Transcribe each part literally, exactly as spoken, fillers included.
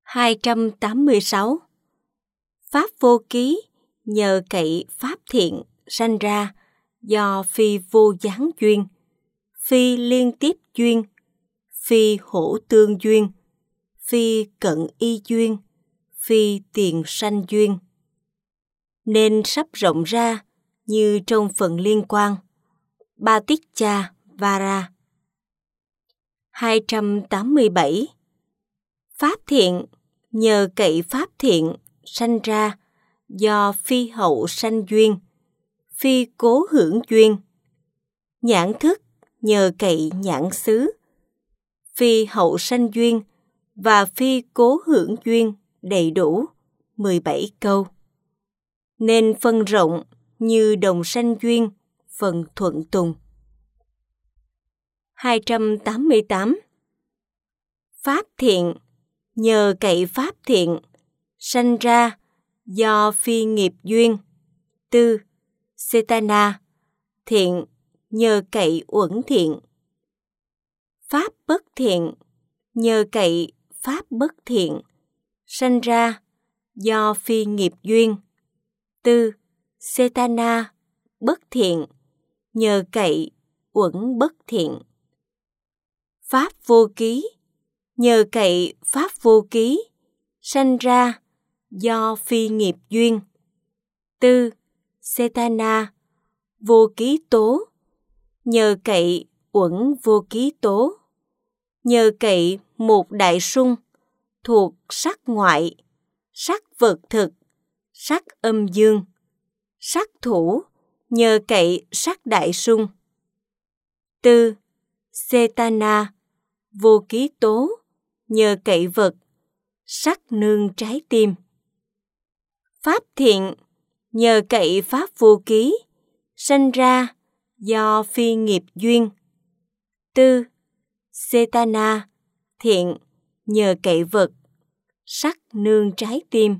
hai trăm tám mươi sáu. Pháp vô ký nhờ cậy pháp thiện sanh ra do phi vô gián duyên, phi liên tiếp duyên, phi hỗ tương duyên, phi cận y duyên, phi tiền sanh duyên. Nên sắp rộng ra như trong phần liên quan. Paticca Vara. hai trăm tám mươi bảy. Pháp thiện nhờ cậy pháp thiện sanh ra do phi hậu sanh duyên, phi cố hưởng duyên. Nhãn thức nhờ cậy nhãn xứ, phi hậu sanh duyên và phi cố hưởng duyên đầy đủ, mười bảy câu. Nên phân rộng như đồng sanh duyên, phần thuận tùng. hai trăm tám mươi tám. Pháp thiện nhờ cậy pháp thiện sanh ra do phi nghiệp duyên, tư Setana, thiện nhờ cậy uẩn thiện. Pháp bất thiện nhờ cậy pháp bất thiện sanh ra do phi nghiệp duyên, tư Setana, bất thiện nhờ cậy uẩn bất thiện. Pháp vô ký nhờ cậy pháp vô ký sanh ra do phi nghiệp duyên, tư Setana, vô ký tố nhờ cậy uẩn vô ký tố, nhờ cậy một đại sung thuộc sắc ngoại, sắc vật thực, sắc âm dương, sắc thủ nhờ cậy sắc đại sung, tư Setana, vô ký tố nhờ cậy vật, sắc nương trái tim. Pháp thiện nhờ cậy pháp vô ký sanh ra do phi nghiệp duyên, tư Setana, thiện nhờ cậy vật, sắc nương trái tim.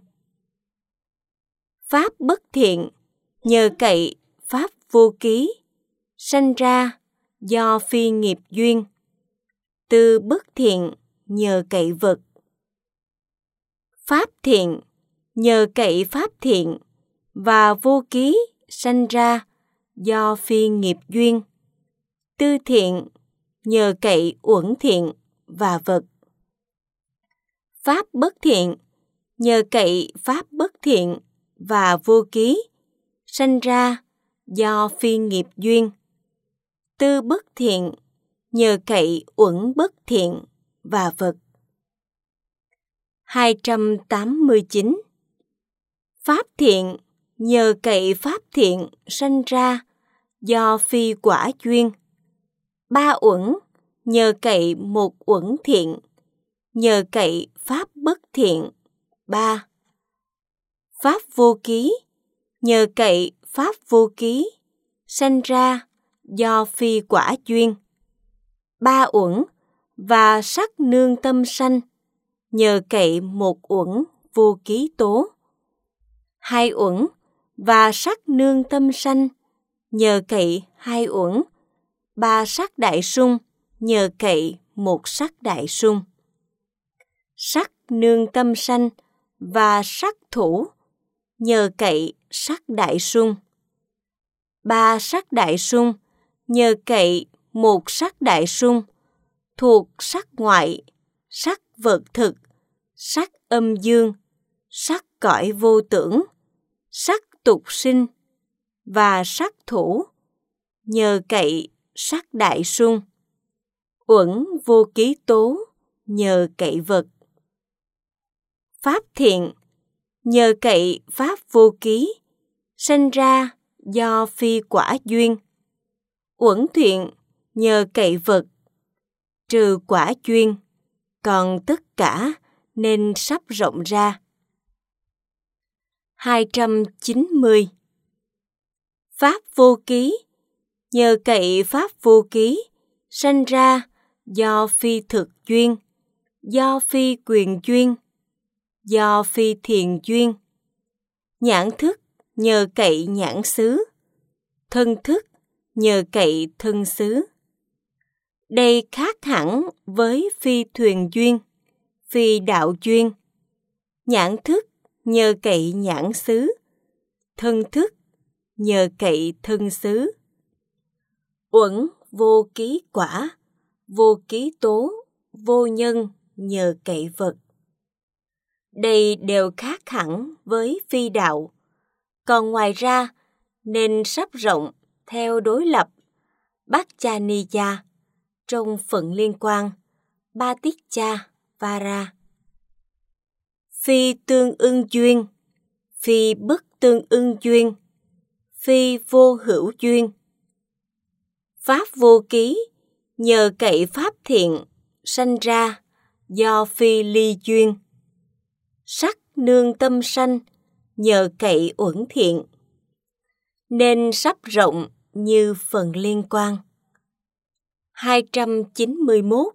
Pháp bất thiện nhờ cậy pháp vô ký sanh ra do phi nghiệp duyên, tư bất thiện nhờ cậy vật. Pháp thiện nhờ cậy pháp thiện và vô ký sanh ra do phi nghiệp duyên, tư thiện nhờ cậy uẩn thiện và vật. Pháp bất thiện nhờ cậy pháp bất thiện và vô ký sanh ra do phi nghiệp duyên, tư bất thiện nhờ cậy uẩn bất thiện và vật. hai trăm tám mươi chín. Pháp thiện nhờ cậy pháp thiện sanh ra do phi quả duyên, ba uẩn nhờ cậy một uẩn thiện, nhờ cậy pháp bất thiện, ba. Pháp vô ký nhờ cậy pháp vô ký sanh ra do phi quả duyên, ba uẩn và sắc nương tâm sanh nhờ cậy một uẩn vô ký tố, hai uẩn và sắc nương tâm sanh nhờ cậy hai uẩn, ba sắc đại sung nhờ cậy một sắc đại sung. Sắc nương tâm sanh và sắc thủ nhờ cậy sắc đại sung, ba sắc đại sung nhờ cậy một sắc đại sung thuộc sắc ngoại, sắc vật thực, sắc âm dương, sắc cõi vô tưởng, sắc tục sinh và sắc thủ nhờ cậy sắc đại sung, uẩn vô ký tố nhờ cậy vật. Pháp thiện nhờ cậy pháp vô ký sanh ra do phi quả duyên, uẩn thiện nhờ cậy vật, trừ quả duyên, còn tất cả nên sắp rộng ra. hai trăm chín mươi. Pháp vô ký nhờ cậy pháp vô ký sanh ra do phi thực duyên, do phi quyền duyên, do phi thiền duyên. Nhãn thức nhờ cậy nhãn xứ, thân thức nhờ cậy thân xứ. Đây khác hẳn với phi thuyền duyên, phi đạo duyên, nhãn thức nhờ cậy nhãn xứ, thân thức nhờ cậy thân xứ. Uẩn vô ký quả, vô ký tố, vô nhân nhờ cậy vật. Đây đều khác hẳn với phi đạo. Còn ngoài ra, nên sắp rộng theo đối lập Bacchaniya trong phận liên quan Paticca Vara. Phi tương ưng duyên, phi bất tương ưng duyên, phi vô hữu duyên. Pháp vô ký nhờ cậy pháp thiện sanh ra do phi ly duyên. Sắc nương tâm sanh nhờ cậy uẩn thiện, nên sắp rộng như phần liên quan. hai trăm chín mươi mốt.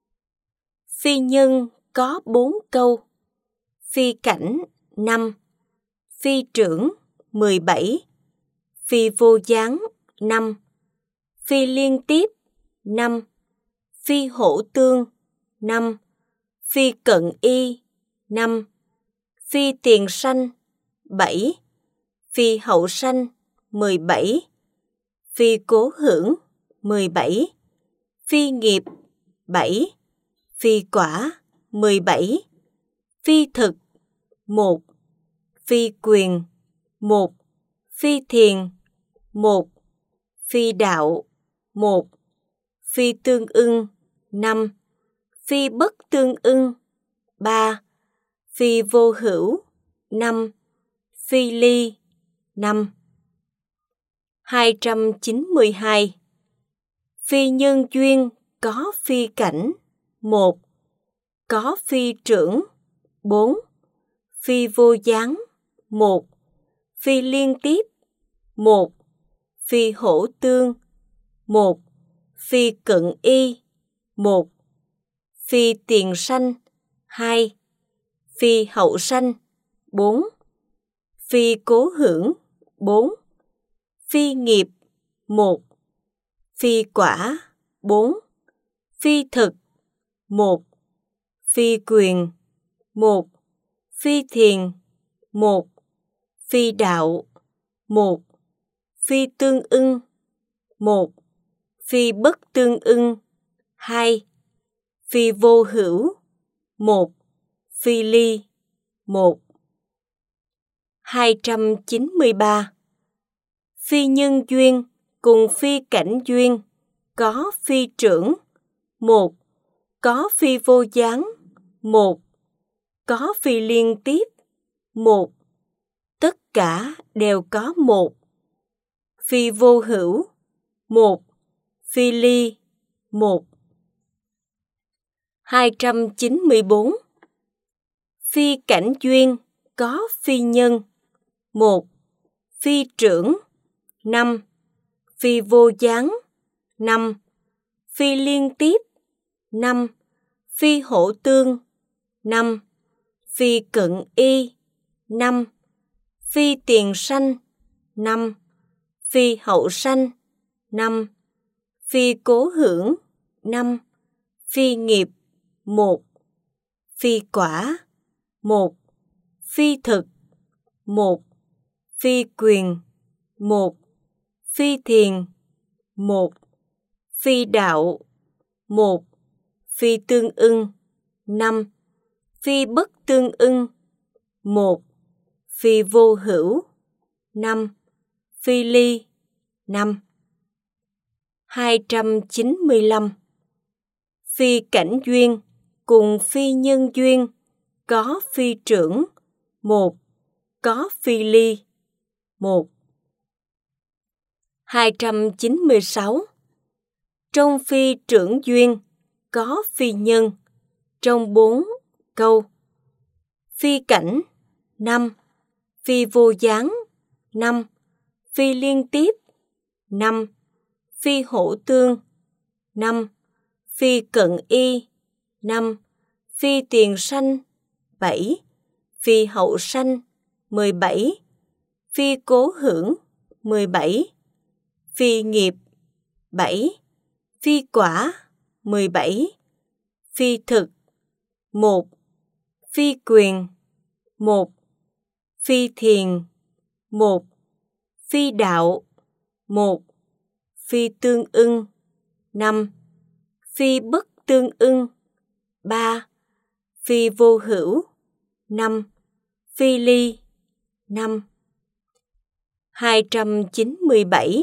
Phi nhân có bốn câu, phi cảnh năm, phi trưởng mười bảy, phi vô gián năm, phi liên tiếp năm, phi hổ tương năm, phi cận y năm, phi tiền sanh bảy, phi hậu sanh mười bảy, phi cố hưởng mười bảy, phi nghiệp bảy, phi quả mười bảy, phi thực một, phi quyền một, phi thiền một, phi đạo một, phi tương ưng năm, phi bất tương ưng ba, phi vô hữu năm, phi ly năm. hai trăm chín mươi hai. Phi nhân duyên có phi cảnh một, có phi trưởng bốn, phi vô gián một, phi liên tiếp một, phi hổ tương một, phi cận y một, phi tiền sanh hai, phi hậu sanh bốn, phi cố hưởng bốn, phi nghiệp một, phi quả bốn, phi thực một, phi quyền một, phi thiền một, phi đạo một, phi tương ưng một, phi bất tương ưng hai, phi vô hữu một, phi ly một. hai trăm chín mươi ba. Phi nhân duyên cùng phi cảnh duyên có phi trưởng một, có phi vô gián một, có phi liên tiếp một, tất cả đều có một. Phi vô hữu một, phi ly một. hai trăm chín mươi bốn. Phi cảnh duyên có phi nhân một, phi trưởng năm, phi vô gián năm, phi liên tiếp năm, phi hổ tương năm, phi cận y năm, phi tiền sanh năm, phi hậu sanh năm, phi cố hưởng năm, phi nghiệp một, phi quả một, phi thực một, phi quyền một, phi thiền một, phi đạo một, phi tương ưng năm, phi bất tương ưng một, phi vô hữu năm, phi ly năm. hai trăm chín mươi lăm. Phi cảnh duyên cùng phi nhân duyên có phi trưởng một, có phi ly một. hai trăm chín mươi sáu. Trong phi trưởng duyên có phi nhân trong bốn câu. Phi cảnh năm, phi vô gián năm, phi liên tiếp năm, phi hổ tương năm, phi cận y năm, phi tiền sanh bảy, phi hậu sanh mười bảy, phi cố hưởng mười bảy, phi nghiệp bảy, phi quả mười bảy, phi thực một, phi quyền một. Phi thiền, một. Phi đạo, một. Phi tương ưng, năm. Phi bất tương ưng, ba. Phi vô hữu, năm. Phi ly, năm. hai trăm chín mươi bảy.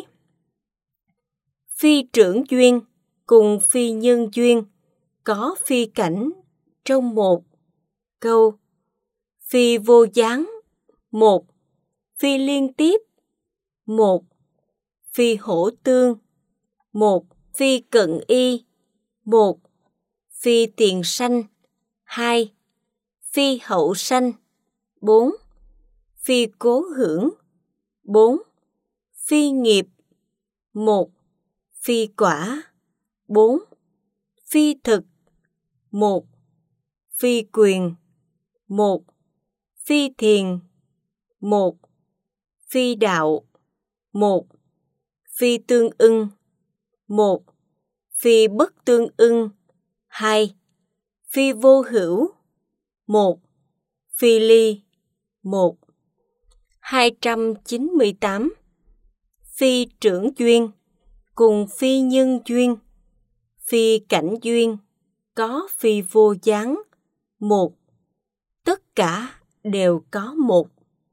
Phi trưởng duyên cùng phi nhân duyên có phi cảnh trong một câu. Phi vô gián, một. Phi liên tiếp, một. Phi hỗ tương, một. Phi cận y, một. Phi tiền sanh, hai. Phi hậu sanh, bốn. Phi cố hưởng, bốn. Phi nghiệp, một. Phi quả, bốn. Phi thực, một. Phi quyền, một. Phi thiền, một. Phi đạo, một. Phi tương ưng, một. Phi bất tương ưng, hai. Phi vô hữu, một. Phi ly, một. hai trăm chín mươi tám. Phi trưởng duyên cùng phi nhân duyên, phi cảnh duyên có phi vô gián, một. Tất cả đều có một.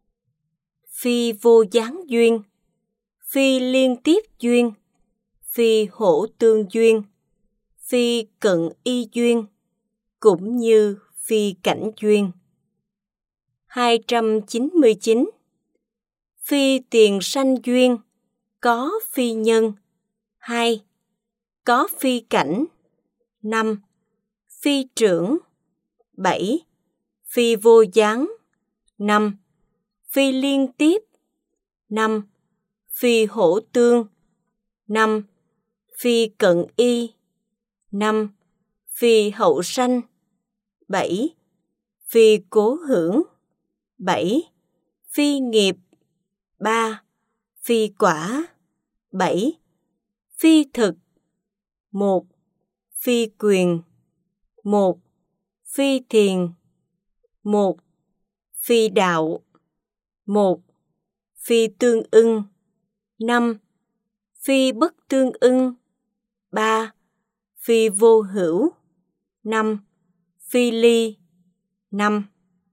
Phi vô gián duyên, phi liên tiếp duyên, phi hỗ tương duyên, phi cận y duyên, cũng như phi cảnh duyên. hai trăm chín mươi chín. Phi tiền sanh duyên có phi nhân, hai. Có phi cảnh, năm. Phi trưởng, bảy. Phi vô gián, năm. Phi liên tiếp, năm. Phi hỗ tương, năm. Phi cận y, năm. Phi hậu sanh, bảy. Phi cố hưởng, bảy. Phi nghiệp, ba. Phi quả, bảy. Phi thực, một. Phi quyền, một. Phi thiền, một. Phi đạo, một. Phi tương ưng, năm. Phi bất tương ưng, ba. Phi vô hữu, năm. Phi ly, năm.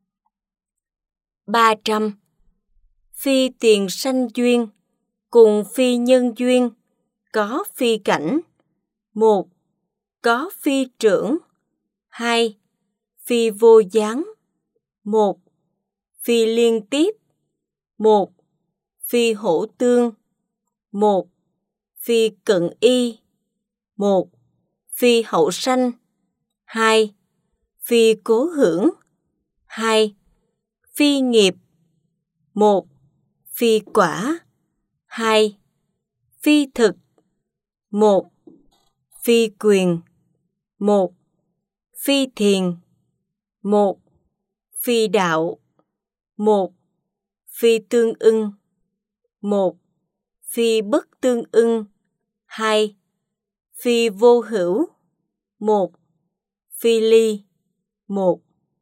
ba trăm. Phi tiền sanh duyên cùng phi nhân duyên có phi cảnh, một. Có phi trưởng, hai. Phi vô gián, một. Phi liên tiếp, một. Phi hỗ tương, một. Phi cận y, một. Phi hậu sanh, hai. Phi cố hưởng, hai. Phi nghiệp, một. Phi quả, hai. Phi thực, một. Phi quyền, một. Phi thiền, một. Phi đạo, một. Phi tương ưng, một. Phi bất tương ưng, hai. Phi vô hữu, một. Phi ly, một.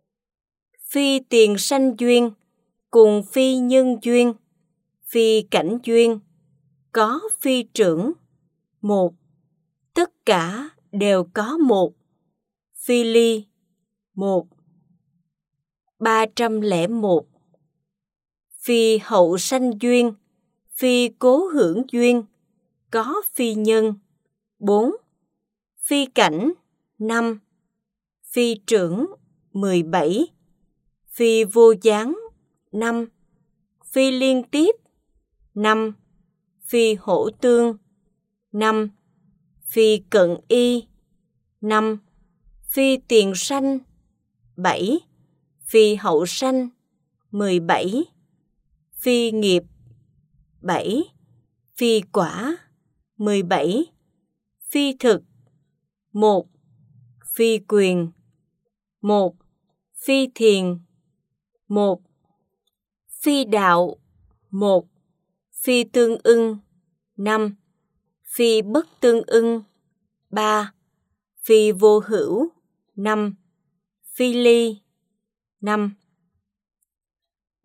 Phi tiền sanh duyên cùng phi nhân duyên, phi cảnh duyên có phi trưởng, một. Tất cả đều có một. Phi ly, một. ba trăm lẻ một. Phi hậu sanh duyên, phi cố hưởng duyên có phi nhân, bốn. Phi cảnh, năm. Phi trưởng, mười bảy. Phi vô gián, năm. Phi liên tiếp, năm. Phi hỗ tương, năm. Phi cận y, năm. Phi tiền sanh, bảy. Phi hậu sanh, mười bảy. Phi nghiệp, bảy. Phi quả, mười bảy. Phi thực, một. Phi quyền, một. Phi thiền, một. Phi đạo, một. Phi tương ưng, năm. Phi bất tương ưng, ba. Phi vô hữu, năm. Phi ly, năm.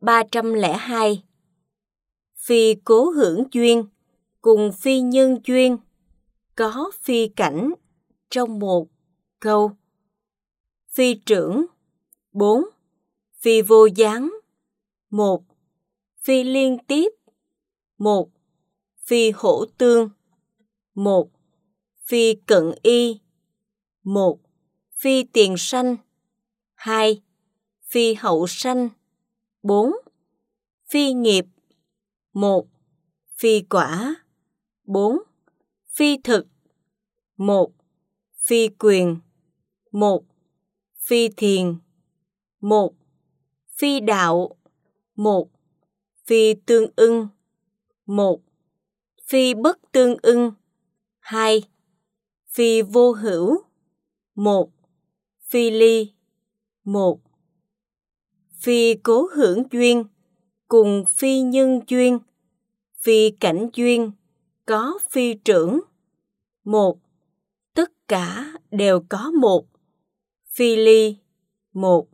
ba trăm lẻ hai. Phi cố hưởng duyên cùng phi nhân duyên có phi cảnh trong một câu. Phi trưởng bốn. Phi vô gián một. Phi liên tiếp một. Phi hỗ tương một. Phi cận y một. Phi tiền sanh hai. Phi hậu sanh bốn. Phi nghiệp một. Phi quả bốn. Phi thực một. Phi quyền một. Phi thiền một. Phi đạo một. Phi tương ưng một. Phi bất tương ưng hai. Phi vô hữu một. Phi ly một. Phi cố hưởng duyên cùng phi nhân duyên, phi cảnh duyên có phi trưởng một. Tất cả đều có một. Phi ly một.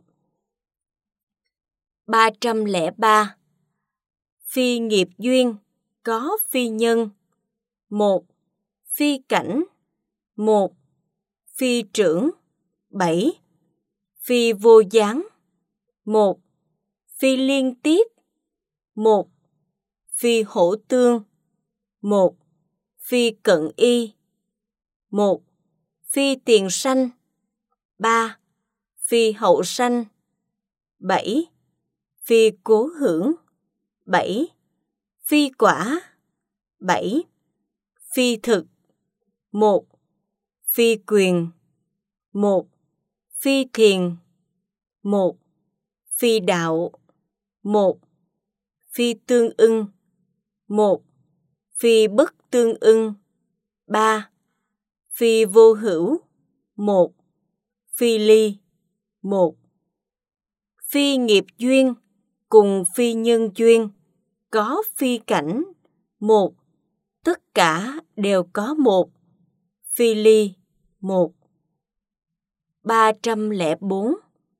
ba trăm lẻ ba. Phi nghiệp duyên có phi nhân một. Phi cảnh một. Phi trưởng bảy. Phi vô gián một. Phi liên tiếp một. Phi hỗ tương một. Phi cận y một. Phi tiền sanh ba. Phi hậu sanh bảy. Phi cố hưởng bảy. Phi quả bảy. Phi thực một. Phi quyền một. Phi thiền một. Phi đạo một. Phi tương ưng một. Phi bất tương ưng ba. Phi vô hữu một. Phi ly một. Phi nghiệp duyên cùng phi nhân duyên có phi cảnh một. Tất cả đều có một. Phi ly một. ba trăm lẻ bốn.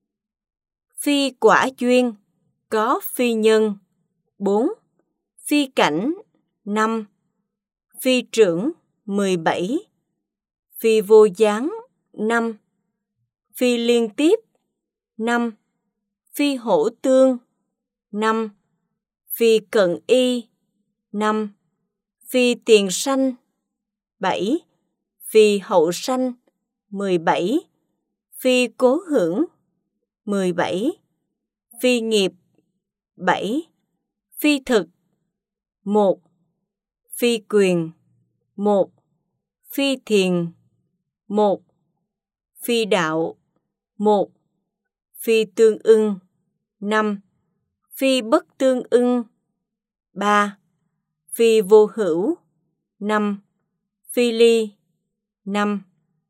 Phi quả duyên có phi nhân bốn. Phi cảnh năm. Phi trưởng mười bảy. Phi vô gián năm. Phi liên tiếp năm. Phi hỗ tương năm. Phi cận y năm. Phi tiền sanh bảy. Phi hậu sanh mười bảy. Phi cố hưởng mười bảy. Phi nghiệp bảy. Phi thực một. Phi quyền một. Phi thiền một. Phi đạo một. Phi tương ưng năm. Phi bất tương ưng ba. Phi vô hữu năm. Phi ly năm.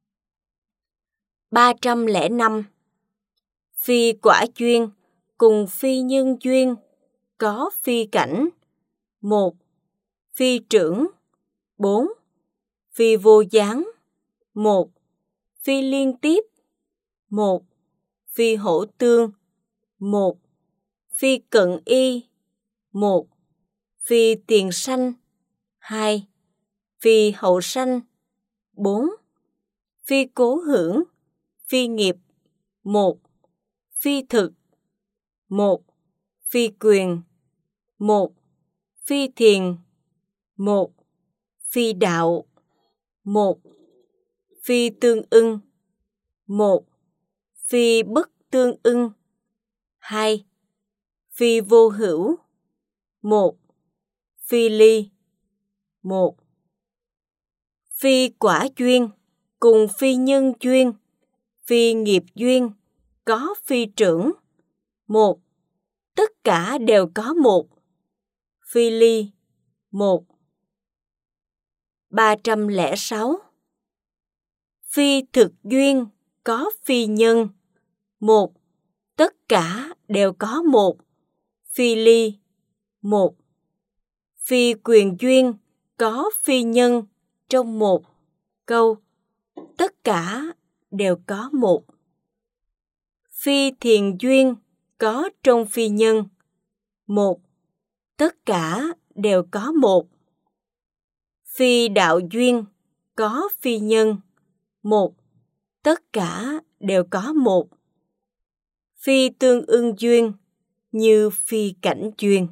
ba trăm lẻ năm. Phi quả duyên cùng phi nhân duyên có phi cảnh một. Phi trưởng bốn. Phi vô gián một. Phi liên tiếp một. Phi hỗ tương một. Phi cận y một. Phi tiền sanh hai. Phi hậu sanh bốn. Phi cố hưởng phi nghiệp một. Phi thực một. Phi quyền một. Phi thiền một. Phi đạo một. Phi tương ưng một. Phi bất tương ưng hai. Phi vô hữu một. Phi ly một. Phi quả duyên cùng phi nhân duyên, phi nghiệp duyên có phi trưởng một. Tất cả đều có một. Phi ly một. ba trăm lẻ sáu. Phi thực duyên có phi nhân một. Tất cả đều có một. Phi ly một. Phi quyền duyên có phi nhân trong một câu. Tất cả đều có một. Phi thiền duyên có trong phi nhân. một. Tất cả đều có một. Phi đạo duyên, có phi nhân, một. Tất cả đều có một. Phi tương ưng duyên, như phi cảnh duyên.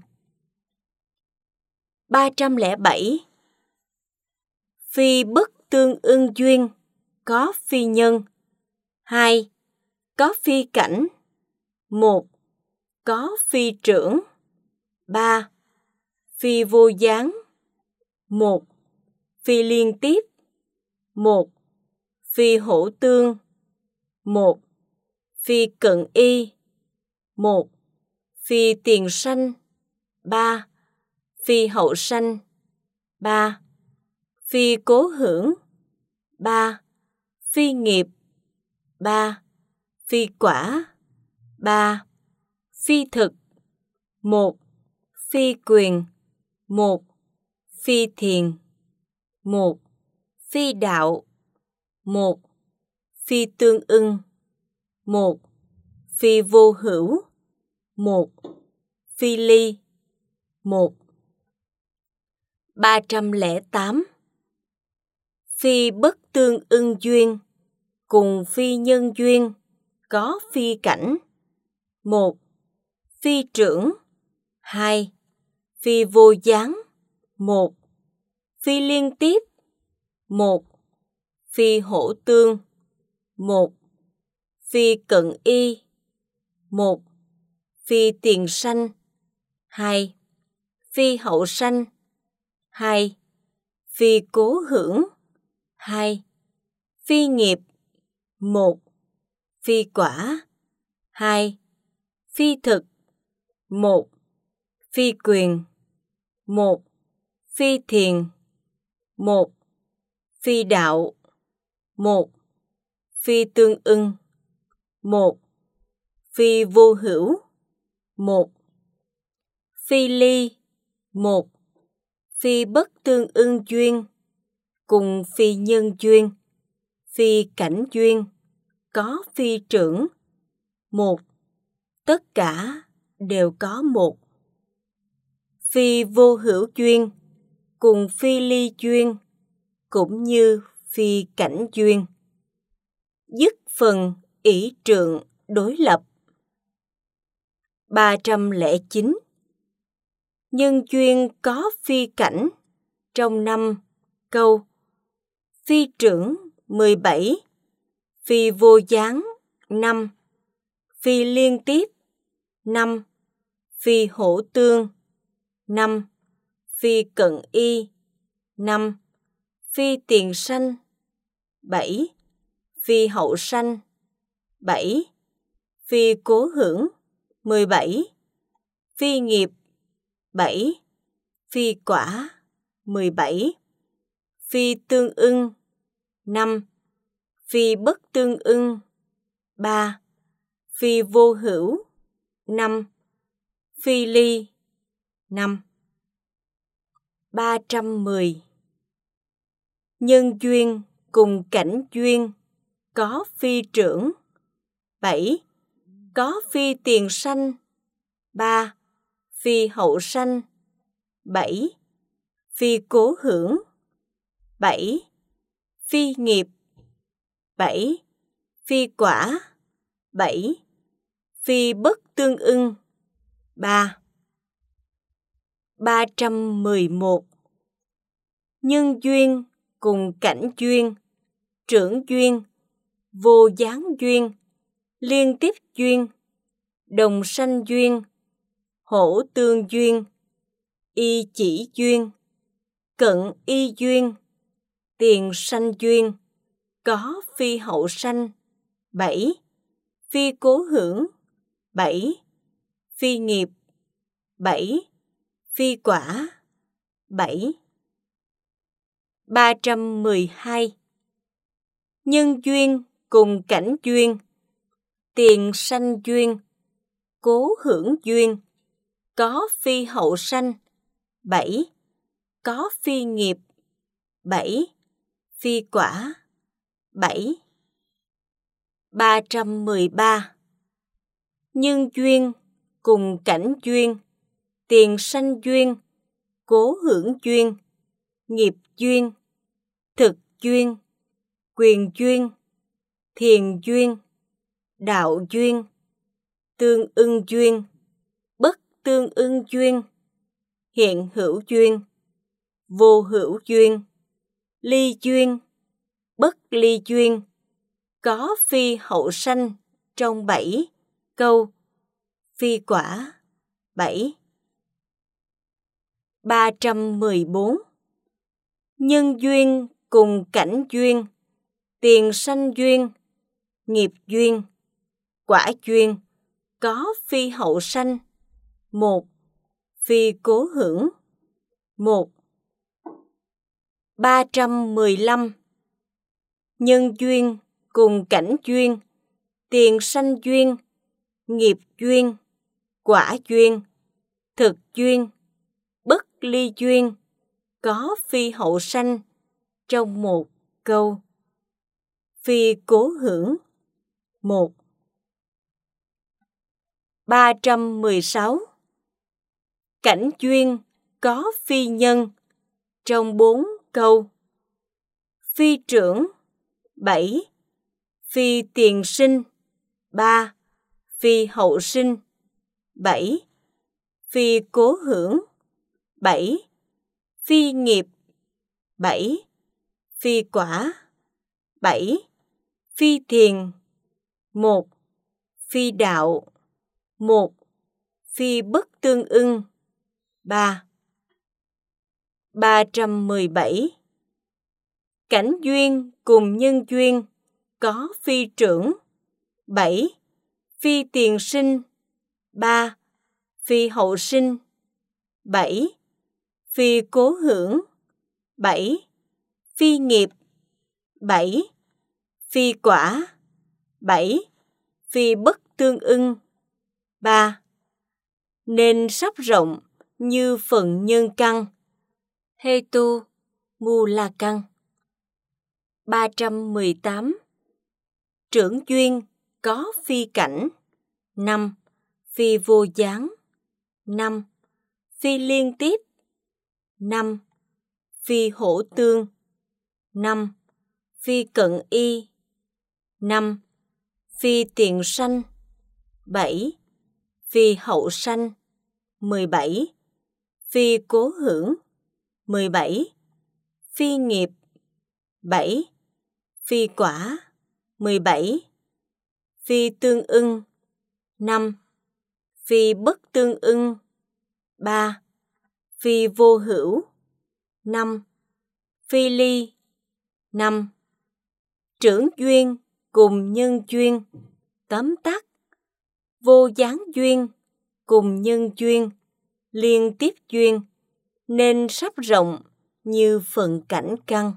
ba trăm lẻ bảy. Phi bất tương ưng duyên, có phi nhân. hai. Có phi cảnh. một. Có phi trưởng. ba. Phi vô gián. một. Phi liên tiếp. một. Phi hỗ tương. một. Phi cận y. một. Phi tiền sanh. ba. Phi hậu sanh. ba. Phi cố hưởng. ba. Phi nghiệp. ba. Phi quả. ba. Phi thực. một. Phi quyền. một. Phi thiền. một. Phi đạo. một. Phi tương ưng. một. Phi vô hữu. một. Phi ly. một. ba trăm lẻ tám. Phi bất tương ưng duyên, cùng phi nhân duyên, có phi cảnh. một. Phi trưởng. hai. Phi vô gián. một. Phi liên tiếp. một. Phi hỗ tương. một. Phi cận y. một. Phi tiền sanh. hai. Phi hậu sanh. hai. Phi cố hưởng. hai. Phi nghiệp. một. Phi quả. hai. Phi thực. một. Phi quyền. một. Phi thiền. một. Phi đạo. một. Phi tương ưng. một. Phi vô hữu. một. Phi ly. một. Phi bất tương ưng duyên, cùng phi nhân duyên, phi cảnh duyên, có phi trưởng. một. Tất cả đều có một. Phi vô hữu duyên, cùng phi ly duyên, cũng như phi cảnh duyên. Dứt phần ỷ trượng đối lập. ba trăm lẻ chín. Nhân duyên có phi cảnh, trong năm câu. Phi trưởng mười bảy. Phi vô gián năm. Phi liên tiếp năm. Phi hỗ tương năm. Phi cận y năm. Phi tiền sanh bảy. Phi hậu sanh bảy. Phi cố hưởng mười bảy. Phi nghiệp bảy. Phi quả mười bảy. Phi tương ưng năm. Phi bất tương ưng ba. Phi vô hữu năm. Phi ly năm. ba trăm mười. Nhân duyên cùng cảnh duyên, có phi trưởng bảy. Có phi tiền sanh ba. Phi hậu sanh bảy. Phi cố hưởng bảy. Phi nghiệp bảy. Phi quả bảy. Phi bất tương ưng ba. ba trăm mười một. Nhân duyên cùng cảnh duyên, trưởng duyên, vô gián duyên, liên tiếp duyên, đồng sanh duyên, hỗ tương duyên, y chỉ duyên, cận y duyên, tiền sanh duyên, có phi hậu sanh bảy. Phi cố hưởng bảy. Phi nghiệp bảy. Phi quả bảy. ba trăm mười hai. Nhân duyên cùng cảnh duyên, tiền sanh duyên, cố hưởng duyên, có phi hậu sanh bảy. Có phi nghiệp bảy. Phi quả bảy. ba trăm mười ba. Nhân duyên cùng cảnh duyên, tiền sanh duyên, cố hưởng duyên, nghiệp duyên, thực duyên, quyền duyên, thiền duyên, đạo duyên, tương ưng duyên, bất tương ưng duyên, hiện hữu duyên, vô hữu duyên, ly duyên, bất ly duyên, có phi hậu sanh trong bảy câu, phi quả bảy. ba trăm mười bốn. Nhân duyên cùng cảnh duyên, tiền sanh duyên, nghiệp duyên, quả duyên, có phi hậu sanh. Một, phi cố hưởng. Một. ba trăm mười lăm. Nhân duyên cùng cảnh duyên, tiền sanh duyên, nghiệp duyên, quả duyên, thực duyên, bất ly duyên, có phi hậu sanh trong một câu, phi cố hưởng. Một. ba trăm mười sáu. Cảnh duyên có phi nhân trong bốn câu, phi trưởng bảy, phi tiền sinh ba, phi hậu sinh bảy, phi cố hưởng bảy, phi nghiệp bảy, phi quả bảy, phi thiền một, phi đạo một, phi bất tương ưng ba. ba trăm mười bảy. Cảnh duyên cùng nhân duyên có phi trưởng bảy, phi tiền sinh ba, phi hậu sinh bảy, phi cố hưởng bảy, phi nghiệp bảy, phi quả bảy, phi bất tương ưng ba. Nên sắp rộng như phần nhân căn, hetu mula căn. ba trăm mười tám. Trưởng duyên có phi cảnh năm, phi vô gián năm, phi liên tiếp năm, phi hổ tương năm, phi cận y năm, phi tiền sanh bảy, phi hậu sanh mười bảy, phi cố hưởng mười bảy, phi nghiệp bảy, phi quả mười bảy, phi tương ưng năm, phi bất tương ưng ba, phi vô hữu năm, phi ly năm. Trưởng duyên cùng nhân duyên tóm tắt: vô gián duyên cùng nhân duyên, liên tiếp duyên, nên sắp rộng như phần cảnh căn.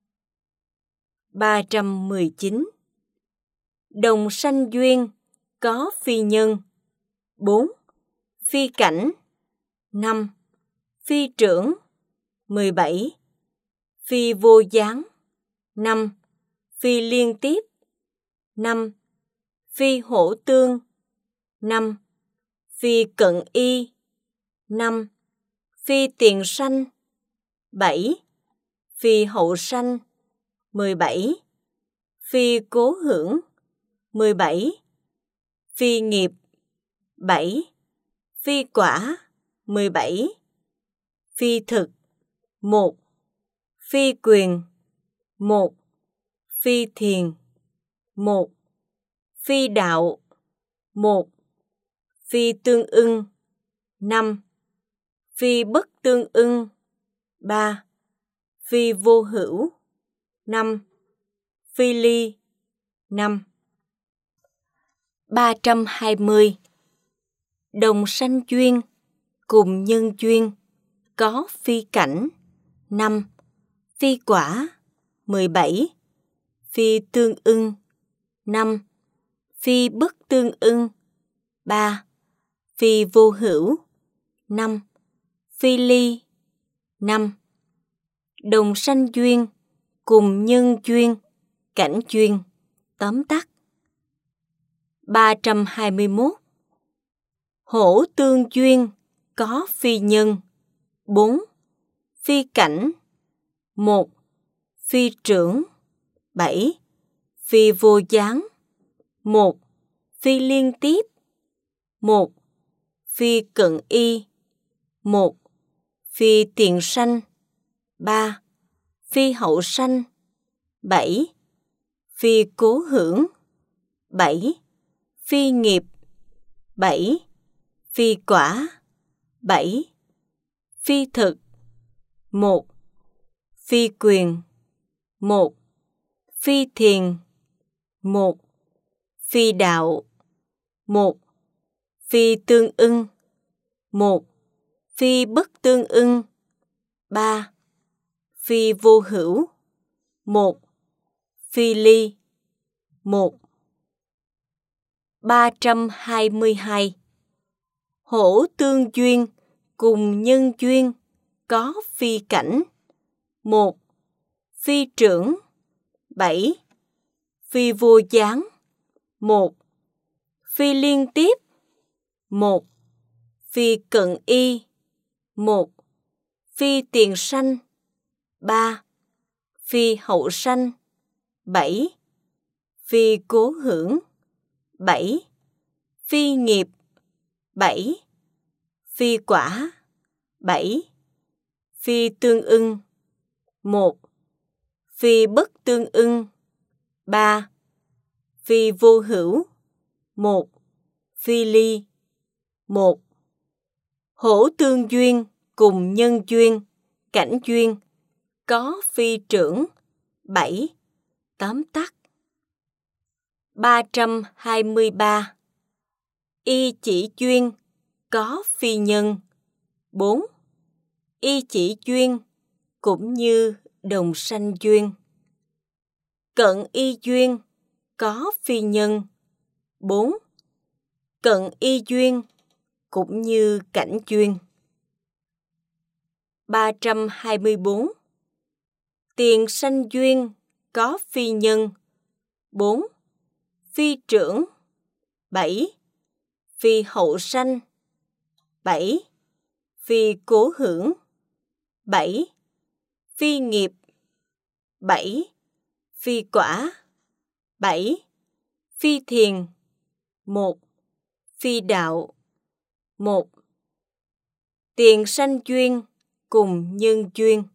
ba trăm mười chín. Đồng sanh duyên có phi nhân bốn, phi cảnh năm, phi trưởng mười bảy, phi vô gián năm, phi liên tiếp năm, phi hổ tương năm, phi cận y năm, phi tiền sanh bảy, phi hậu sanh mười bảy, phi cố hưởng mười bảy, phi nghiệp bảy, phi quả mười bảy, phi thực một, phi quyền một, phi thiền một, phi đạo một, phi tương ưng năm, phi bất tương ưng ba, phi vô hữu năm, phi ly năm. ba trăm hai mươi. Đồng sanh duyên cùng nhân duyên có phi cảnh năm, phi quả mười bảy, phi tương ưng năm, phi bất tương ưng ba, phi vô hữu năm, phi ly năm. Đồng sanh duyên cùng nhân duyên, cảnh duyên tóm tắt. ba trăm hai mươi mốt. Hổ tương duyên có phi nhân. bốn. Phi cảnh. một. Phi trưởng. bảy. Phi vô gián. một. Phi liên tiếp. một. Phi cận y. một. Phi tiền sanh. ba. Phi hậu sanh. bảy. Phi cố hưởng. bảy. Phi nghiệp. bảy. Phi quả. bảy. Phi thực. một. Phi quyền. một. Phi thiền. một. Phi đạo. một. Phi tương ưng. một. Phi bất tương ưng. ba. Phi vô hữu. một. Phi ly. một. ba trăm hai mươi hai. Hổ tương duyên cùng nhân duyên có phi cảnh. một. Phi trưởng. bảy. Phi vô gián. một. Phi liên tiếp. một. Phi cận y. một. Phi tiền sanh. ba. Phi hậu sanh. bảy. Phi cố hưởng. bảy. Phi nghiệp. bảy. Phi quả. bảy. Phi tương ưng. một. Phi bất tương ưng. ba. Phi vô hữu. một. Phi ly. một. Hổ tương duyên cùng nhân duyên, cảnh duyên, có phi trưởng. bảy. Tóm tắt. ba trăm hai mươi ba. Y chỉ duyên có phi nhân. bốn. Y chỉ duyên cũng như đồng sanh duyên. Cận y duyên có phi nhân. bốn. Cận y duyên cũng như cảnh duyên. ba trăm hai mươi bốn. Tiền sanh duyên có phi nhân. bốn. Phi trưởng. bảy. Phi hậu sanh. bảy. Phi cố hưởng. bảy. Phi nghiệp. bảy. Phi quả. bảy. Phi thiền. một. Phi đạo. một. Tiền sanh duyên cùng nhân duyên.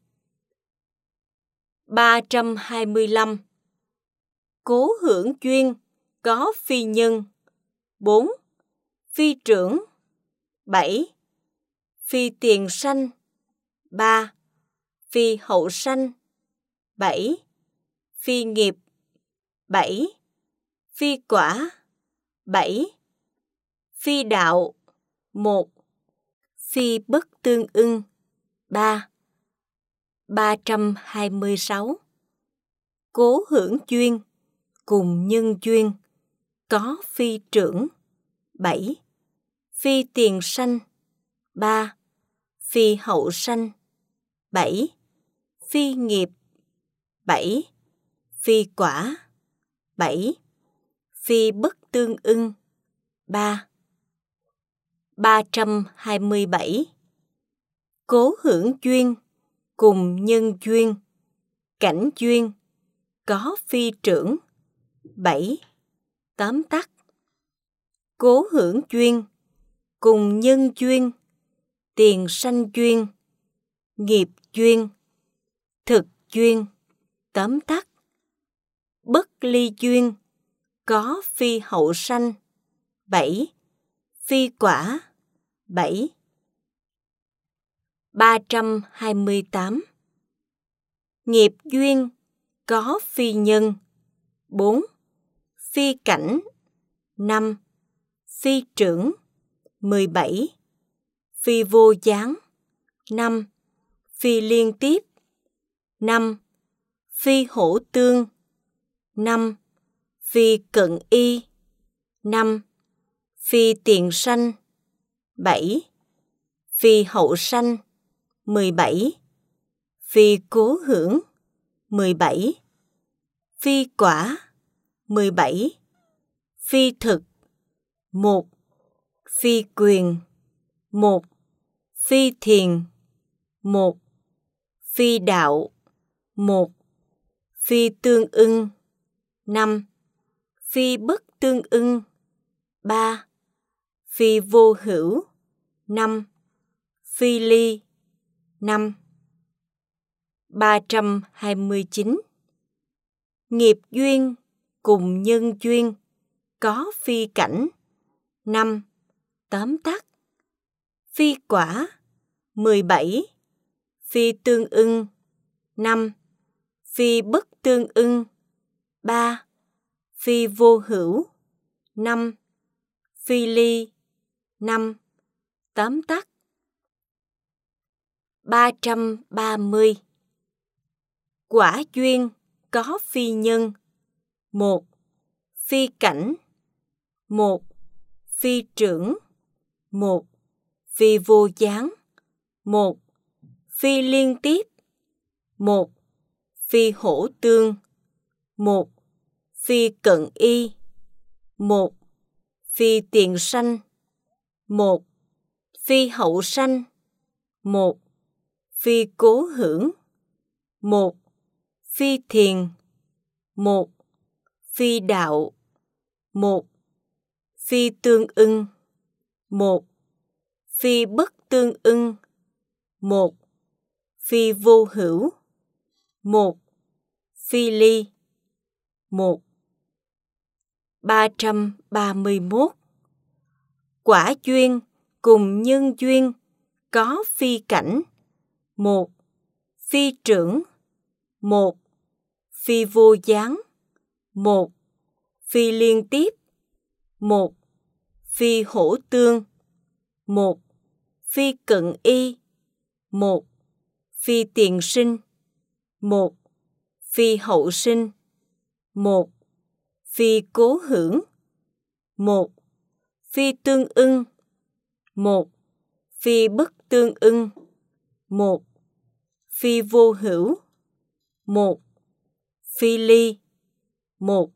ba trăm hai mươi lăm. Cố hưởng duyên có phi nhân. bốn. Phi trưởng. bảy. Phi tiền sanh. ba. Phi hậu sanh. bảy. Phi nghiệp. bảy. Phi quả. bảy. Phi đạo. một. Phi bất tương ưng. ba. ba trăm hai mươi sáu. Cố hưởng duyên cùng nhân duyên có phi trưởng. bảy. Phi tiền sanh. ba. Phi hậu sanh. bảy. Phi nghiệp. bảy. Phi quả. bảy. Phi bất tương ưng. ba. ba trăm hai mươi bảy. Cố hưởng duyên cùng nhân duyên, cảnh duyên, có phi trưởng. bảy. Tóm tắt. Cố hưởng duyên cùng nhân duyên, tiền sanh duyên, nghiệp duyên, thực duyên. Tóm tắt. Bất ly duyên có phi hậu sanh. bảy. Phi quả. bảy. ba trăm hai mươi tám. Nghiệp duyên có phi nhân. bốn. Phi cảnh. năm. Phi trưởng. mười bảy. Phi vô gián. năm. Phi liên tiếp. năm. Phi hổ tương. năm. Phi cận y. năm. Phi tiền sanh. bảy. Phi hậu sanh. mười bảy. Phi cố hưởng. mười bảy. Phi quả. mười bảy. Phi thực. một. Phi quyền. một. phi thiền, một. Phi đạo, một. Phi tương ưng, năm. Phi bất tương ưng, ba. Phi vô hữu, năm. Phi ly, năm. ba trăm hai mươi chín. Nghiệp duyên cùng nhân duyên có phi cảnh, năm. Tóm tắt. Phi quả, mười bảy. Phi tương ưng, năm. Phi bất tương ưng, ba. Phi vô hữu, năm. Phi ly, năm. Tóm tắt. ba trăm ba mươi. Quả duyên có phi nhân, một. Phi cảnh, một. Phi trưởng, một. Phi vô gián, một. Phi liên tiếp, một. Phi hổ tương, một. Phi cận y, một. Phi tiền sanh, một. Phi hậu sanh, một. Phi cố hưởng, một. Phi thiền, một. Phi đạo, một. Phi tương ưng, một. Phi bất tương ưng, một. Phi vô hữu, một. Phi ly, một. ba trăm ba mươi mốt. Quả duyên cùng nhân duyên có phi cảnh, một. Phi trưởng, một. Phi vô gián, một. Phi liên tiếp, một. Phi hổ tương, một. Phi cận y, một. Phi tiền sinh, một. Phi hậu sinh, một. Phi cố hưởng, một. Phi tương ưng, một. Phi bất tương ưng, một. Phi vô hữu, một. Phi ly, một.